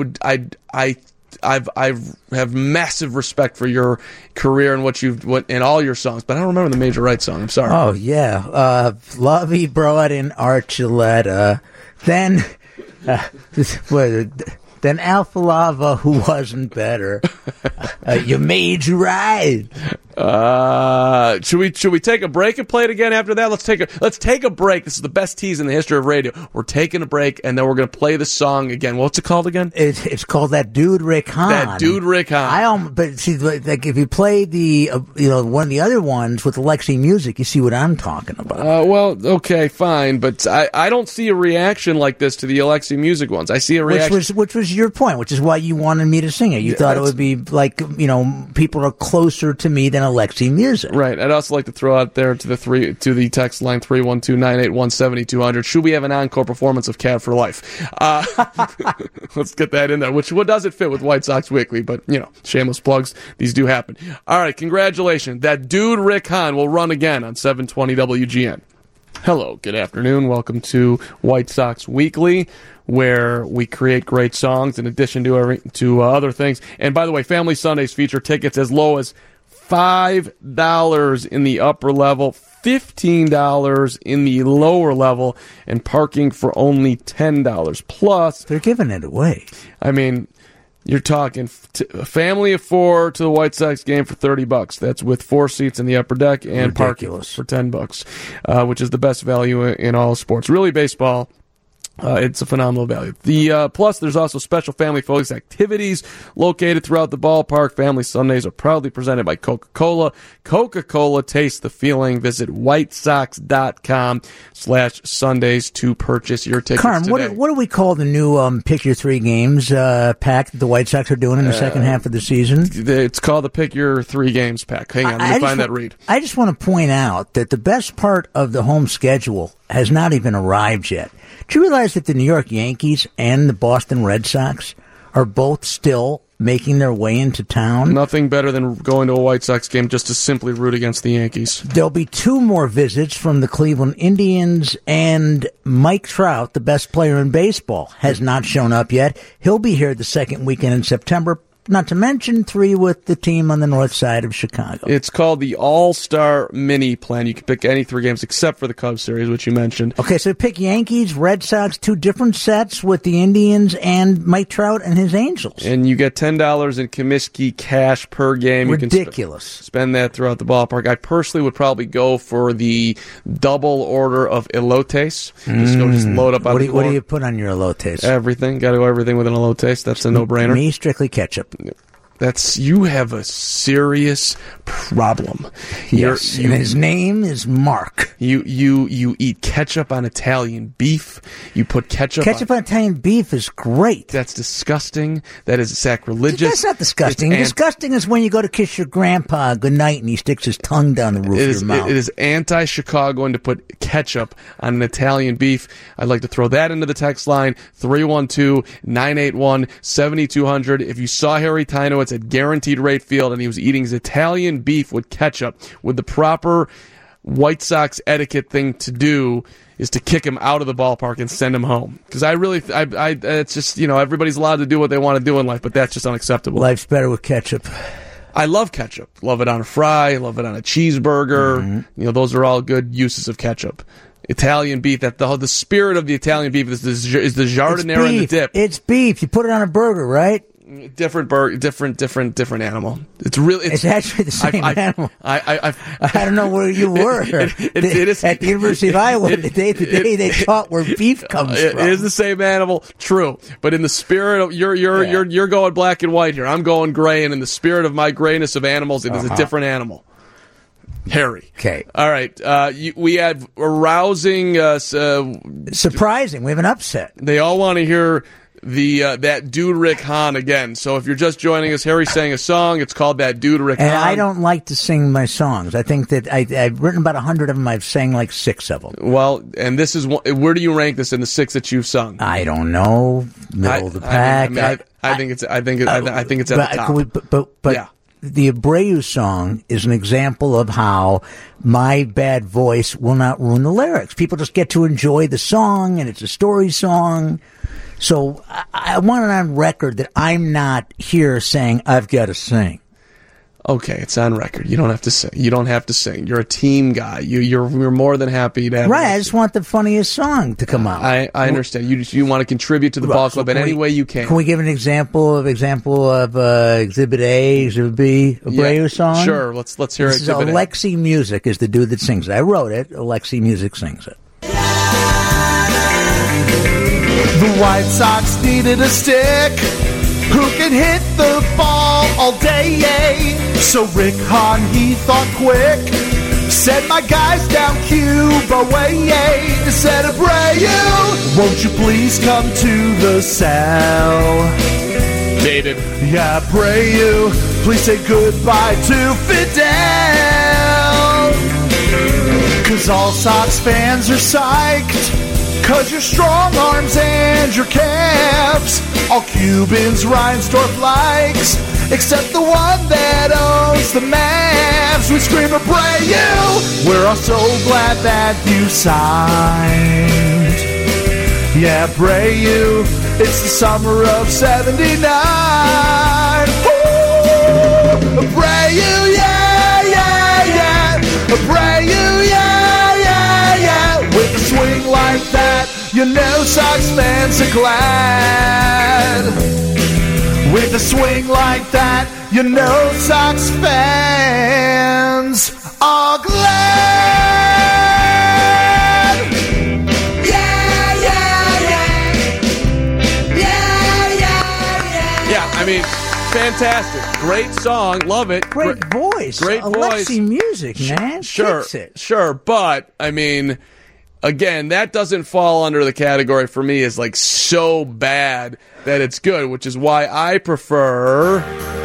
have massive respect for your career and what in all your songs, but I don't remember the Major Right song. I'm sorry. Oh yeah, Lovey brought in Archuleta, then then Alpha Lava, who wasn't better. You made you right. Should we take a break and play it again after that? Let's take a break. This is the best tease in the history of radio. We're taking a break, and then we're going to play the song again. What's it called again? It's called That Dude Rick Hahn. That Dude Rick Hahn. But see, like if you play the one of the other ones with Alexi Music, you see what I'm talking about. Well, okay, fine, but I don't see a reaction like this to the Alexi Music ones. I see a reaction, which was your point, which is why you wanted me to sing it. You thought it would be like people are closer to me than Alexi Music. Right. I'd also like to throw out there to the text line 312-981-7200. Should we have an encore performance of Cav for Life? Let's get that in there. What does it fit with White Sox Weekly? But shameless plugs. These do happen. All right. Congratulations. That dude Rick Hahn will run again on 720 WGN. Hello, good afternoon. Welcome to White Sox Weekly, where we create great songs in addition to other things. And by the way, Family Sundays feature tickets as low as $5 in the upper level, $15 in the lower level, and parking for only $10. Plus, they're giving it away. I mean, you're talking a family of four to the White Sox game for $30. That's with 4 seats in the upper deck and parking for $10, which is the best value in all sports. Really, baseball. It's a phenomenal value. Plus, there's also special family-focused activities located throughout the ballpark. Family Sundays are proudly presented by Coca-Cola. Coca-Cola, taste the feeling. Visit whitesox.com/Sundays to purchase your tickets today. What do we call the new Pick Your Three Games pack that the White Sox are doing in the second half of the season? It's called the Pick Your Three Games pack. Hang on, let me find that read. I just want to point out that the best part of the home schedule has not even arrived yet. Do you realize that the New York Yankees and the Boston Red Sox are both still making their way into town? Nothing better than going to a White Sox game just to simply root against the Yankees. There'll be 2 more visits from the Cleveland Indians, and Mike Trout, the best player in baseball, has not shown up yet. He'll be here the second weekend in September. Not to mention 3 with the team on the north side of Chicago. It's called the All-Star Mini Plan. You can pick any 3 games except for the Cubs series, which you mentioned. Okay, so pick Yankees, Red Sox, 2 different sets with the Indians and Mike Trout and his Angels. And you get $10 in Comiskey cash per game. Ridiculous. You can spend that throughout the ballpark. I personally would probably go for the double order of elotes. Just load up on the What do you put on your elotes? Everything. Got to go everything with an elotes. That's a no-brainer. Me, strictly ketchup. You have a serious problem. Yes, and his name is Mark. You eat ketchup on Italian beef. You put ketchup on Italian beef is great. That's disgusting. That is sacrilegious. That's not disgusting. Disgusting is when you go to kiss your grandpa goodnight and he sticks his tongue down the roof of your mouth. It is anti-Chicagoan to put ketchup on an Italian beef. I'd like to throw that into the text line, 312-981-7200. If you saw Harry Tynowitz at Guaranteed Rate Field and he was eating his Italian beef with ketchup, with the proper White Sox etiquette thing to do is to kick him out of the ballpark and send him home. Because it's just, everybody's allowed to do what they want to do in life, but that's just unacceptable. Life's better with ketchup. I love ketchup. Love it on a fry. Love it on a cheeseburger. Mm-hmm. Those are all good uses of ketchup. Italian beef, that the spirit of the Italian beef is the jardinera and the dip. It's beef. You put it on a burger, right? Different burger, different animal. It's actually the same animal. I don't know where you were. It is at the University of Iowa. The day they taught where beef comes from. It is the same animal, true. But in the spirit of you're going black and white here. I'm going gray, and in the spirit of my grayness of animals, it is a different animal. Harry. Okay. All right. We had a rousing, surprising. We have an upset. They all want to hear that dude Rick Hahn again. So if you're just joining us, Harry sang a song. It's called That Dude Rick Hahn. And I don't like to sing my songs. I think that I've written about 100 of them. I've sang like 6 of them. Well, and this is where do you rank this in the 6 that you've sung? I don't know. Middle of the pack. I think it's at the top. But yeah. The Abreu song is an example of how my bad voice will not ruin the lyrics. People just get to enjoy the song, and it's a story song. So I want it on record that I'm not here saying I've got to sing. Okay, it's on record. You don't have to sing. You're a team guy. You're more than happy to have. Right. I just want the funniest song to come out. I understand. You want to contribute to the ball club in any way you can. Can we give an example of Exhibit A, Exhibit B, Abreu song? Sure. Let's hear this Exhibit A. Alexi Music is the dude that sings it. I wrote it. Alexi Music sings it. The White Sox needed a stick who could hit the ball all day. So Rick Hahn, he thought quick, send my guys down Cuba way. Said, Abreu, won't you please come to the cell? Dated. Yeah, Abreu, please say goodbye to Fidel. 'Cause all Sox fans are psyched, 'cause your strong arms and your calves, all Cubans Reinsdorf likes, except the one that owns the Mavs. times we scream Abreu. We're all so glad that you signed. Yeah, Abreu, it's the summer of 79. Woo! Abreu, yeah, yeah, yeah. Abreu, yeah, yeah, yeah. With a swing like that, you know Sox fans are glad. With a swing like that, you know Sox fans are glad. Yeah, yeah, yeah. Yeah, yeah, yeah. Yeah, I mean, fantastic. Great song. Love it. Great voice. Great voice. Alexi music, man. Sure, Fix it. sure. But, I mean, again, that doesn't fall under the category for me as like so bad that it's good, which is why I prefer...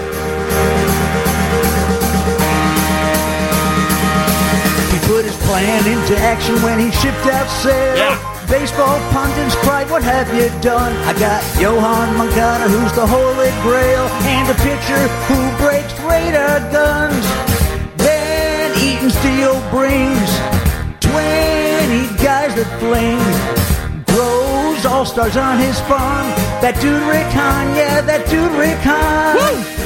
He put his plan into action when he shipped out Sale. Yeah. Baseball pundits cried, what have you done? I got Johan Moncada, who's the holy grail, and a pitcher who breaks radar guns. Then Eaton Steel brings 20 guys that fling. Grows all-stars on his farm. That dude Rick Hahn, yeah, that dude Rick Hahn.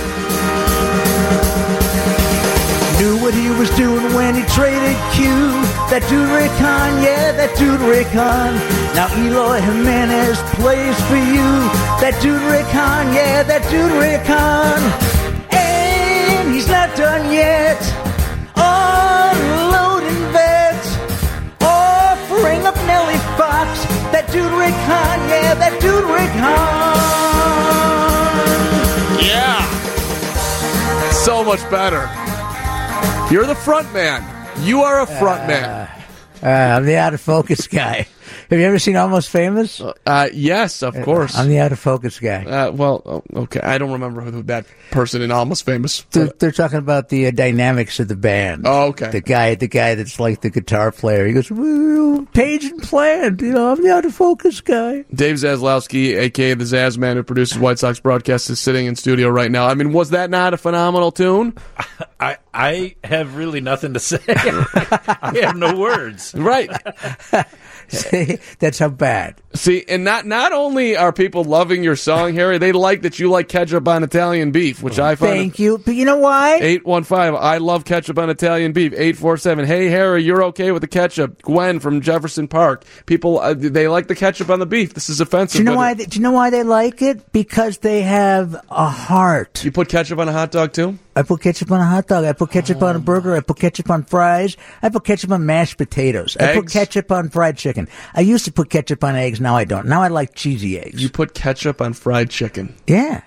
Knew what he was doing when he traded Q. That dude Rick Hahn, yeah, that dude Rick Hahn. Now Eloy Jimenez plays for you. That dude Rick Hahn, yeah, that dude Rick Hahn. And he's not done yet. Unloading vets, offering up Nellie Fox. That dude Rick Hahn, yeah, that dude Rick Hahn. Yeah. So much better. You're the front man. You are a front man. I'm the out of focus guy. Have you ever seen Almost Famous? Yes, of course. I'm the out of focus guy. Well, okay. I don't remember who that person in Almost Famous. They're talking about the dynamics of the band. Oh, okay. The guy that's like the guitar player. He goes, well, Page and Plant. You know, I'm the out of focus guy. Dave Zaslowski, a.k.a. the Zaz Man who produces White Sox broadcasts, is sitting in studio right now. I mean, was that not a phenomenal tune? I have really nothing to say. I have no words. Right. See, that's how bad. See, and not only are people loving your song, Harry, they like that you like ketchup on Italian beef, which I find... Thank you. But you know why? 815, I love ketchup on Italian beef. 847, hey, Harry, you're okay with the ketchup. Gwen from Jefferson Park. People, they like the ketchup on the beef. This is offensive. Do you know why they like it? Because they have a heart. You put ketchup on a hot dog, too? I put ketchup on a hot dog. I put ketchup on a burger. I put ketchup on fries. I put ketchup on mashed potatoes. I put Eggs? ketchup on fried chicken. I used to put ketchup on eggs. Now I don't. Now I like cheesy eggs. You put ketchup on fried chicken. Yeah.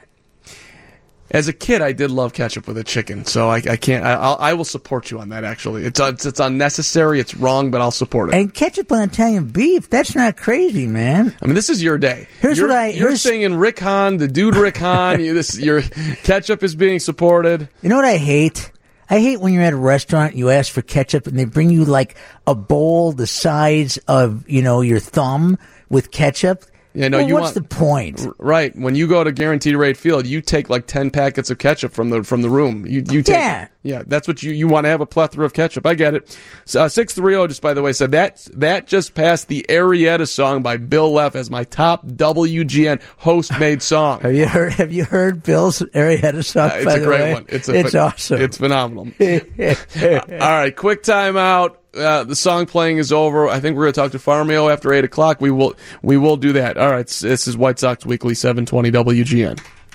As a kid, I did love ketchup with a chicken, so I can't. I will support you on that. Actually, it's unnecessary. It's wrong, but I'll support it. And ketchup on Italian beef. That's not crazy, man. I mean, this is your day. You're singing Rick Hahn, the dude Rick Hahn. Your ketchup is being supported. You know what I hate? I hate when you're at a restaurant, you ask for ketchup, and they bring you like a bowl the size of, your thumb with ketchup. Yeah, no, well, what's the point? Right. When you go to Guaranteed Rate Field, you take like 10 packets of ketchup from the room. You take, yeah, that's what you want to have, a plethora of ketchup. I get it. 630 just by the way said that just passed the Arietta song by Bill Leff as my top WGN host made song. Have you heard Bill's Arietta song? It's a great one. It's awesome. It's phenomenal. All right, quick timeout. The song playing is over. I think we're going to talk to Farmio after 8 o'clock. We will do that. All right, this is White Sox Weekly, 720 WGN.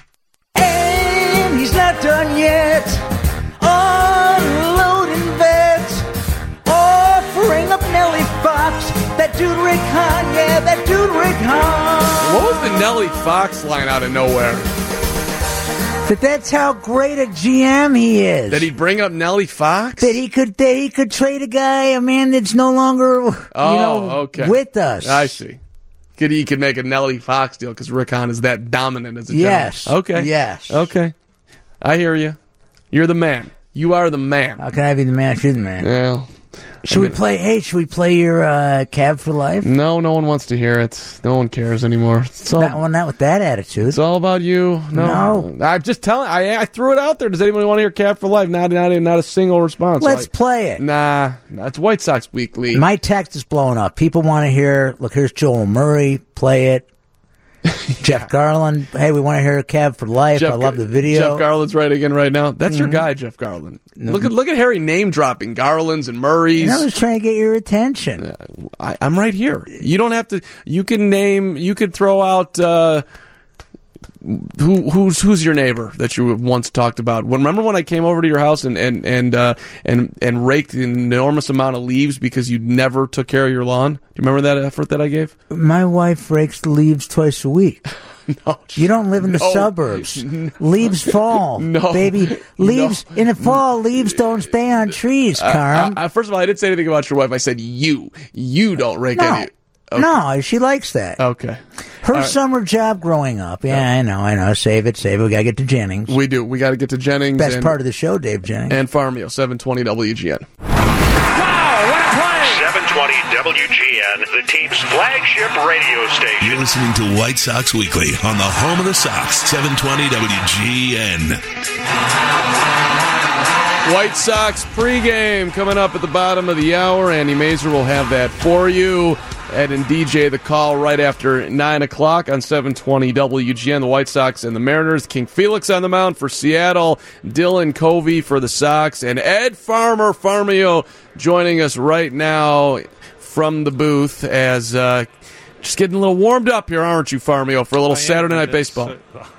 And he's not done yet. Unloading vets, offering up Nellie Fox. That dude Rick Hahn, yeah, that dude Rick Hahn. What was the Nellie Fox line out of nowhere? That's how great a GM he is. That he'd bring up Nellie Fox? That he could trade a man that's no longer okay. with us. I see. He could make a Nellie Fox deal because Rick Hahn is that dominant as a GM. Yes. Okay. Yes. Okay. I hear you. You're the man. You are the man. How can I be the man if you're the man? Well, Should we play your Cab for Life? No one wants to hear it. No one cares anymore. It's all, not with that attitude. It's all about you. No. I'm just telling. I threw it out there. Does anybody want to hear Cab for Life? Not a single response. Let's play it. Nah, it's White Sox Weekly. My text is blowing up. People want to hear. Look, here's Joel Murray. Play it. Jeff Garland. Hey, we want to hear Cab for Life. I love the video. Jeff Garland's writing in right now. That's your guy, Jeff Garland. Look at Harry name dropping Garlands and Murrays. I was trying to get your attention. I'm right here. You don't have to. You can name. You could throw out. Who's your neighbor that you once talked about? Remember when I came over to your house and raked an enormous amount of leaves because you never took care of your lawn? Do you remember that effort that I gave? My wife rakes the leaves twice a week. No, you don't live in the suburbs. No. Leaves fall, baby. Leaves in the fall. Leaves don't stay on trees, Carm. First of all, I didn't say anything about your wife. I said you don't rake any. Okay. No, she likes that. Okay. Her summer job growing up. Yeah, I know. Save it. We got to get to Jennings. We do. We got to get to Jennings. Best part of the show, Dave Jennings. And Farmio, 720 WGN. Wow, what a play! 720 WGN, the team's flagship radio station. You're listening to White Sox Weekly on the home of the Sox, 720 WGN. White Sox pregame coming up at the bottom of the hour. Andy Mazer will have that for you. Ed and DJ, the call right after 9 o'clock on 720 WGN. The White Sox and the Mariners. King Felix on the mound for Seattle. Dylan Covey for the Sox. And Ed Farmio joining us right now from the booth as just getting a little warmed up here, aren't you, Farmio, for a little Saturday Night Baseball?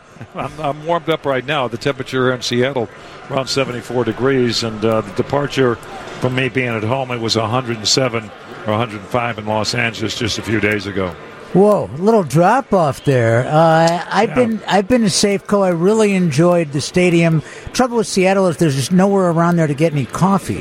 I'm warmed up right now. The temperature in Seattle around 74 degrees, and the departure from me being at home, it was 107 or 105 in Los Angeles just a few days ago. Whoa, a little drop off there. I've been to Safeco. I really enjoyed the stadium. Trouble with Seattle is there's just nowhere around there to get any coffee.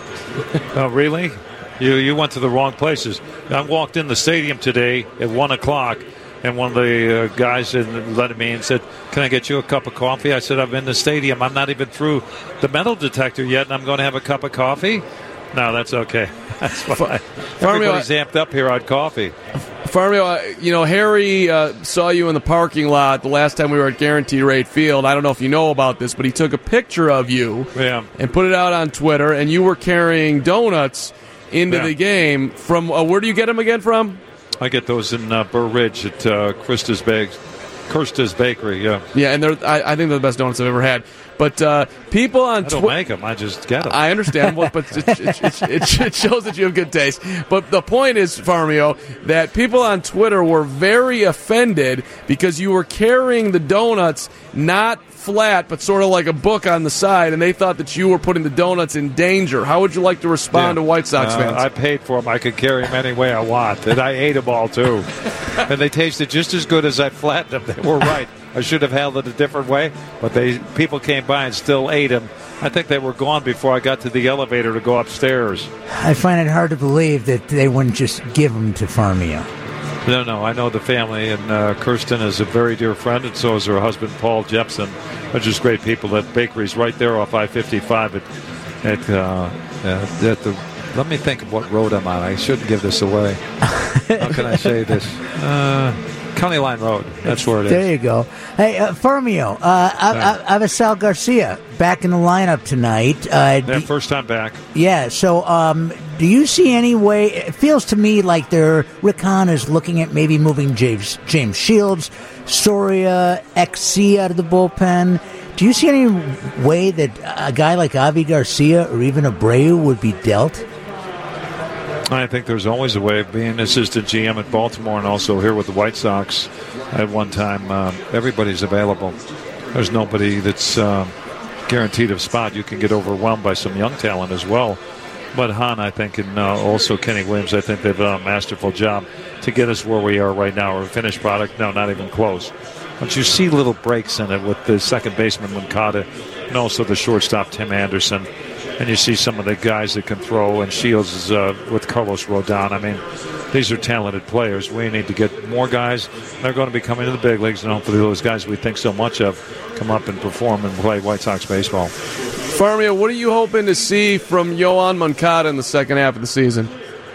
Oh, really? You went to the wrong places. I walked in the stadium today at 1 o'clock, and one of the guys let me in and said, "Can I get you a cup of coffee?" I said, "I'm in the stadium. I'm not even through the metal detector yet, and I'm going to have a cup of coffee?" No, that's okay. That's fine. Everybody's amped up here on coffee. Farmio, Harry saw you in the parking lot the last time we were at Guaranteed Rate Field. I don't know if you know about this, but he took a picture of you and put it out on Twitter, and you were carrying donuts into the game. From where do you get them again from? I get those in Burr Ridge at Kirsta's Bakery, yeah. Yeah, and I think they're the best donuts I've ever had. But people on Twitter... I don't make them, I just get them. I understand, but it shows that you have good taste. But the point is, Farmio, that people on Twitter were very offended because you were carrying the donuts not flat, but sort of like a book on the side, and they thought that you were putting the donuts in danger. How would you like to respond to White Sox fans? I paid for them. I could carry them any way I want, and I ate them all, too. And they tasted just as good as I flattened them. They were right. I should have held it a different way, but people came by and still ate them. I think they were gone before I got to the elevator to go upstairs. I find it hard to believe that they wouldn't just give them to Farmio. No, I know the family, and Kirsten is a very dear friend, and so is her husband, Paul Jepson. They're just great people. That bakery's right there off I-55 at the... Let me think of what road I'm on. I shouldn't give this away. How can I say this? County Line Road. That's where it is. There you go. Hey, Farmio, Avisal Garcia back in the lineup tonight. First time back. Yeah, so do you see any way... It feels to me like Rick Hahn is looking at maybe moving James Shields, Soria, XC out of the bullpen. Do you see any way that a guy like Avi Garcia or even Abreu would be dealt? I think there's always a way of being assistant GM at Baltimore and also here with the White Sox at one time. Everybody's available. There's nobody that's guaranteed a spot. You can get overwhelmed by some young talent as well. But Hahn, I think, and also Kenny Williams, I think they've done a masterful job to get us where we are right now. Our finished product, no, not even close. But you see little breaks in it with the second baseman, Moncada, and also the shortstop, Tim Anderson. And you see some of the guys that can throw, and Shields is with Carlos Rodon. I mean, these are talented players. We need to get more guys. They're going to be coming to the big leagues, and hopefully those guys we think so much of come up and perform and play White Sox baseball. Farmio, what are you hoping to see from Yoan Moncada in the second half of the season?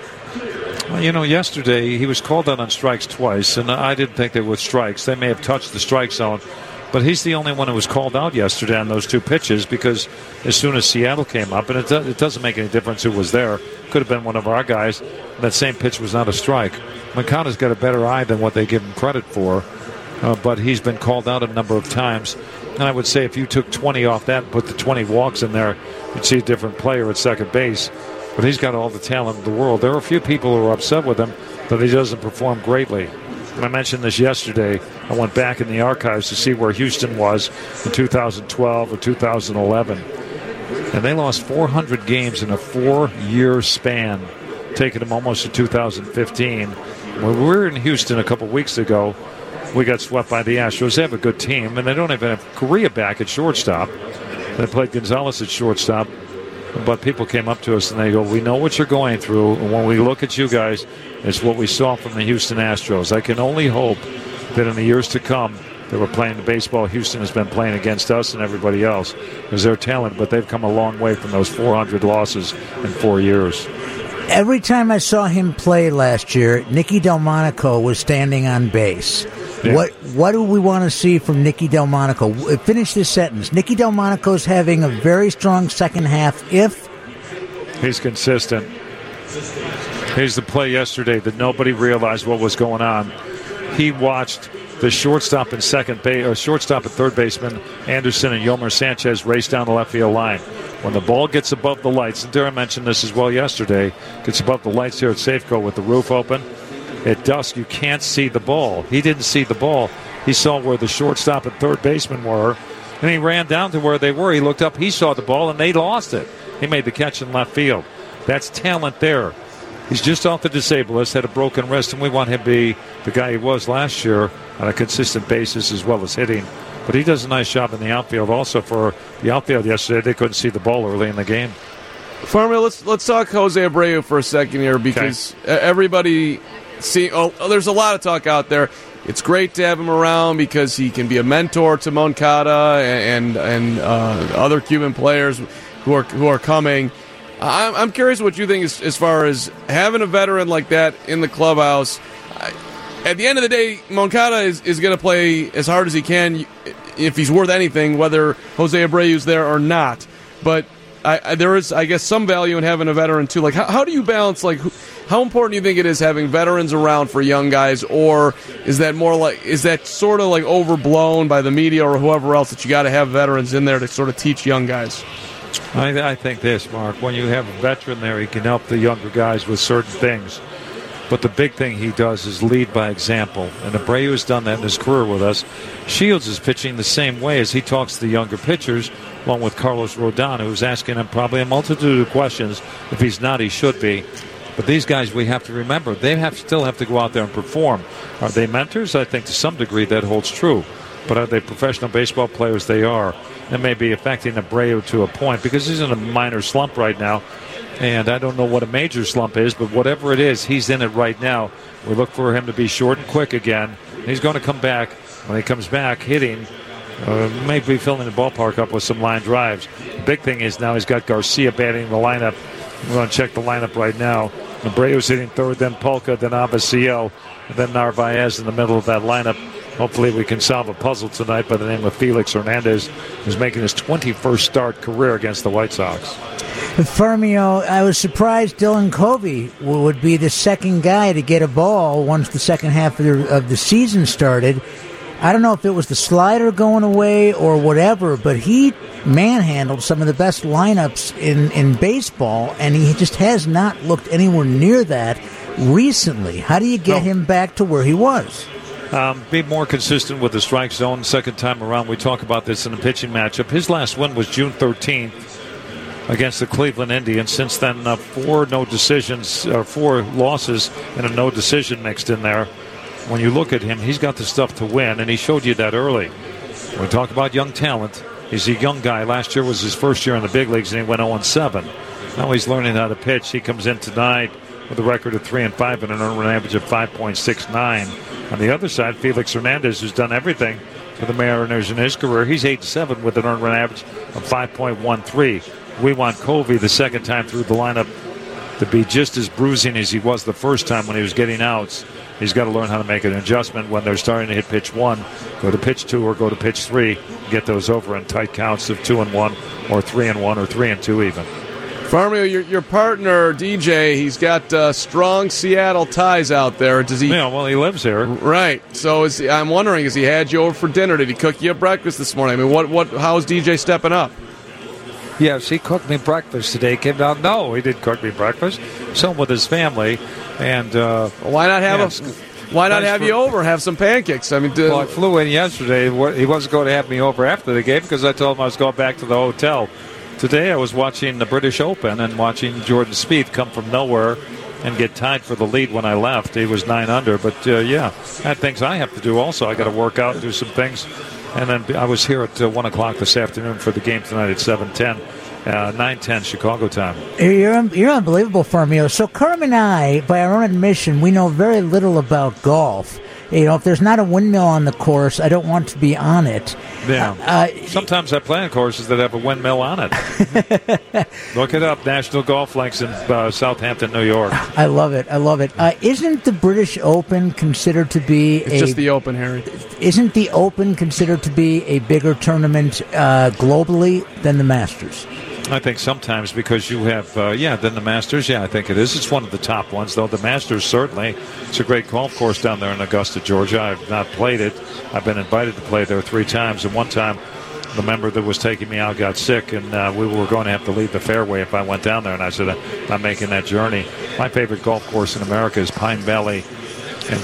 Well, yesterday he was called out on strikes twice, and I didn't think they were strikes. They may have touched the strike zone, but he's the only one who was called out yesterday on those two pitches because as soon as Seattle came up, and it doesn't make any difference who was there, could have been one of our guys, that same pitch was not a strike. Moncada's got a better eye than what they give him credit for, but he's been called out a number of times. And I would say if you took 20 off that and put the 20 walks in there, you'd see a different player at second base. But he's got all the talent in the world. There are a few people who are upset with him that he doesn't perform greatly. And I mentioned this yesterday. I went back in the archives to see where Houston was in 2012 or 2011. And they lost 400 games in a 4-year span, taking them almost to 2015. When we were in Houston a couple weeks ago, we got swept by the Astros. They have a good team, and they don't even have Correa back at shortstop. They played Gonzalez at shortstop. But people came up to us and they go, we know what you're going through. And when we look at you guys, it's what we saw from the Houston Astros. I can only hope that in the years to come that we're playing the baseball Houston has been playing against us and everybody else because they're talented, but they've come a long way from those 400 losses in 4 years. Every time I saw him play last year, Nicky Delmonico was standing on base. Yeah. What do we want to see from Nicky Delmonico? Finish this sentence. Nicky Delmonico's having a very strong second half if he's consistent. Here's the play yesterday that nobody realized what was going on. He watched the shortstop and shortstop and third baseman Anderson and Yolmer Sanchez race down the left field line. When the ball gets above the lights, and Darren mentioned this as well yesterday, gets above the lights here at Safeco with the roof open. At dusk, you can't see the ball. He didn't see the ball. He saw where the shortstop and third baseman were, and he ran down to where they were. He looked up. He saw the ball, and they lost it. He made the catch in left field. That's talent there. He's just off the disabled list, had a broken wrist, and we want him to be the guy he was last year on a consistent basis as well as hitting. But he does a nice job in the outfield. Also for the outfield yesterday, they couldn't see the ball early in the game. Farmer, let's talk Jose Abreu for a second here because everybody... there's a lot of talk out there. It's great to have him around because he can be a mentor to Moncada and other Cuban players who are coming. I'm curious what you think as far as having a veteran like that in the clubhouse. At the end of the day, Moncada is going to play as hard as he can if he's worth anything, whether Jose Abreu's there or not. But there is, I guess, some value in having a veteran too. Like, how do you balance how important do you think it is having veterans around for young guys, or is that sort of like overblown by the media or whoever else that you got to have veterans in there to sort of teach young guys? I think this, Mark, when you have a veteran there, he can help the younger guys with certain things. But the big thing he does is lead by example, and Abreu has done that in his career with us. Shields is pitching the same way as he talks to the younger pitchers, along with Carlos Rodon, who's asking him probably a multitude of questions. If he's not, he should be. But these guys, we have to remember, they still have to go out there and perform. Are they mentors? I think to some degree that holds true. But are they professional baseball players? They are. It may be affecting Abreu to a point because he's in a minor slump right now. And I don't know what a major slump is, but whatever it is, he's in it right now. We look for him to be short and quick again. He's going to come back. When he comes back hitting, maybe filling the ballpark up with some line drives. The big thing is now he's got Garcia batting in the lineup. We're going to check the lineup right now. Abreu's hitting third, then Polka, then Abbasio, and then Narvaez in the middle of that lineup. Hopefully we can solve a puzzle tonight by the name of Felix Hernandez, who's making his 21st start career against the White Sox. Fermio, I was surprised Dylan Covey would be the second guy to get a ball once the second half of the season started. I don't know if it was the slider going away or whatever, but he manhandled some of the best lineups in baseball, and he just has not looked anywhere near that recently. How do you get him back to where he was? Be more consistent with the strike zone second time around. We talk about this in the pitching matchup. His last win was June 13th against the Cleveland Indians. Since then, 4 losses and a no decision mixed in there. When you look at him, he's got the stuff to win, and he showed you that early. When we talk about young talent, he's a young guy. Last year was his first year in the big leagues, and he went 0-7. Now he's learning how to pitch. He comes in tonight with a record of 3-5 and an earned run average of 5.69. On the other side, Felix Hernandez, who's done everything for the Mariners in his career. He's 8-7 with an earned run average of 5.13. We want Covey the second time through the lineup to be just as bruising as he was the first time when he was getting outs. He's got to learn how to make an adjustment when they're starting to hit pitch 1, go to pitch 2 or go to pitch 3, get those over in tight counts of 2-1 or 3-1 or 3-2 even. Farmio, your partner, DJ, he's got strong Seattle ties out there. Does he? Yeah, well, he lives here. Right. So I'm wondering, has he had you over for dinner? Did he cook you a breakfast this morning? I mean, how's DJ stepping up? Yes, he cooked me breakfast today. Came down. No, he didn't cook me breakfast. So with his family, and why not have you over? Have some pancakes. I mean, well, I flew in yesterday. He wasn't going to have me over after the game because I told him I was going back to the hotel. Today I was watching the British Open and watching Jordan Spieth come from nowhere and get tied for the lead when I left. He was 9 under, but I had things I have to do also. I got to work out and do some things. And then I was here at 1 o'clock this afternoon for the game tonight at 7:10, 9:10 Chicago time. You're unbelievable, Farmio. So Kerm and I, by our own admission, we know very little about golf. You know, if there's not a windmill on the course, I don't want to be on it. Yeah. Sometimes I play on courses that have a windmill on it. Look it up. National Golf Links in Southampton, New York. I love it. Isn't the British Open considered to be It's just the Open, Harry. Isn't the Open considered to be a bigger tournament globally than the Masters? I think sometimes because you have, then the Masters, I think it is. It's one of the top ones, though. The Masters, certainly. It's a great golf course down there in Augusta, Georgia. I've not played it. I've been invited to play there 3 times, and one time the member that was taking me out got sick, and we were going to have to leave the fairway if I went down there, and I said, I'm making that journey. My favorite golf course in America is Pine Valley in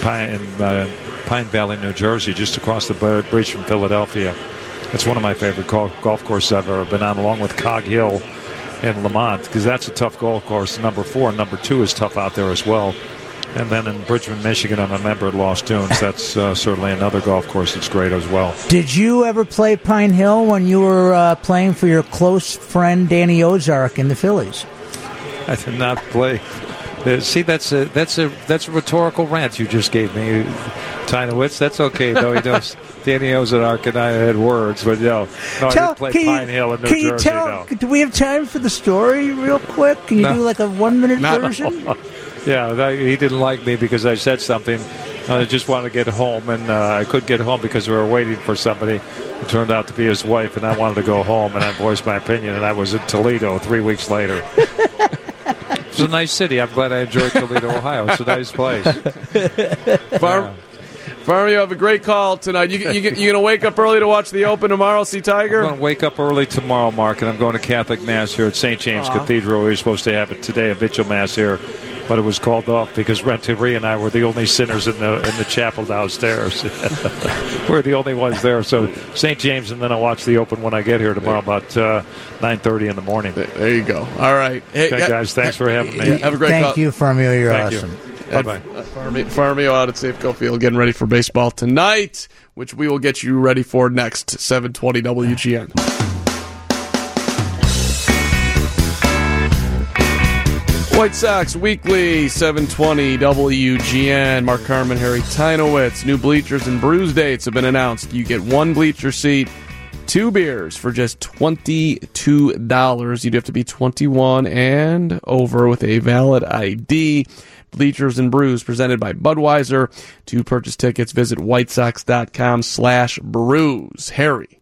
Pine Valley, New Jersey, just across the bridge from Philadelphia. It's one of my favorite golf courses I've ever been on, along with Cog Hill in Lamont, because that's a tough golf course. Number 4 and number 2 is tough out there as well. And then in Bridgman, Michigan, I'm a member at Lost Dunes. That's certainly another golf course that's great as well. Did you ever play Pine Hill when you were playing for your close friend Danny Ozark in the Phillies? I did not play. See, that's a rhetorical rant you just gave me, Tynowitz. That's okay, though. He knows Danny Ozark and I had words, but I didn't play Pine Hill in New Jersey. Do we have time for the story real quick? Can you do like a 1-minute version? Yeah, he didn't like me because I said something. I just wanted to get home, and I couldn't get home because we were waiting for somebody. It turned out to be his wife, and I wanted to go home, and I voiced my opinion, and I was in Toledo 3 weeks later. It's a nice city. I'm glad I enjoyed Toledo, Ohio. It's a nice place. Farmer, you have a great call tonight. You going to wake up early to watch the Open tomorrow, see Tiger? I'm going to wake up early tomorrow, Mark, and I'm going to Catholic Mass here at St. James Cathedral. We were supposed to have it today, a vigil Mass here, but it was called off because Renteria and I were the only sinners in the chapel downstairs. We're the only ones there. So St. James, and then I'll watch the Open when I get here tomorrow about 9:30 in the morning. There you go. All right. Hey, okay, guys, thanks for having me. Have a great call. Thank you, Farmio. You're awesome. Bye-bye. Farmio out at Safeco Field getting ready for baseball tonight, which we will get you ready for next, 720 WGN. White Sox Weekly, 720 WGN. Mark Carman, Harry Tynowitz. New bleachers and brews dates have been announced. You get 1 bleacher seat, 2 beers for just $22. You'd have to be 21 and over with a valid ID. Bleachers and Brews presented by Budweiser. To purchase tickets, visit whitesox.com/brews. Harry.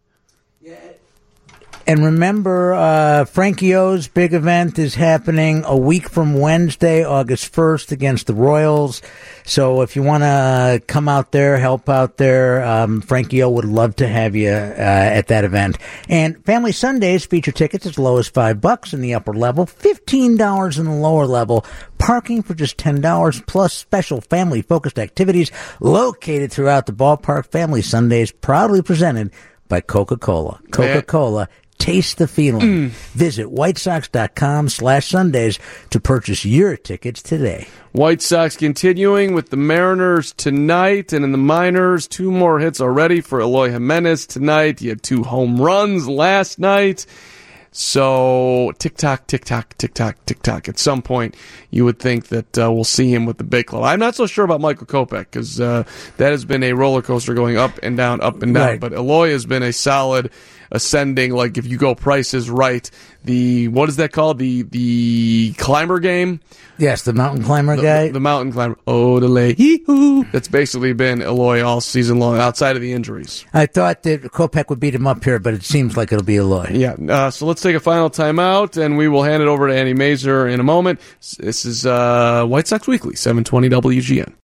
And remember, Frankie O's big event is happening a week from Wednesday, August 1st, against the Royals. So if you want to come out there, help out there, Frankie O would love to have you at that event. And Family Sundays feature tickets as low as $5 in the upper level, $15 in the lower level, parking for just $10, plus special family-focused activities located throughout the ballpark. Family Sundays proudly presented by Coca-Cola. Coca-Cola. Taste the feeling. Visit whitesox.com/Sundays to purchase your tickets today. White Sox continuing with the Mariners tonight, and in the minors, 2 more hits already for Eloy Jimenez tonight. He had 2 home runs last night. So tick-tock, tick-tock, tick-tock, tick-tock. At some point, you would think that we'll see him with the big club. I'm not so sure about Michael Kopech because that has been a roller coaster going up and down, up and down. Right. But Eloy has been a solid ascending, like if you go Price is Right, what is that called? The climber game? Yes, the mountain climber guy. The mountain climber. Odelay, hee-hoo. That's basically been Eloy all season long, outside of the injuries. I thought that Kopech would beat him up here, but it seems like it'll be Eloy. Yeah, so let's take a final timeout, and we will hand it over to Andy Mazer in a moment. This is White Sox Weekly, 720 WGN.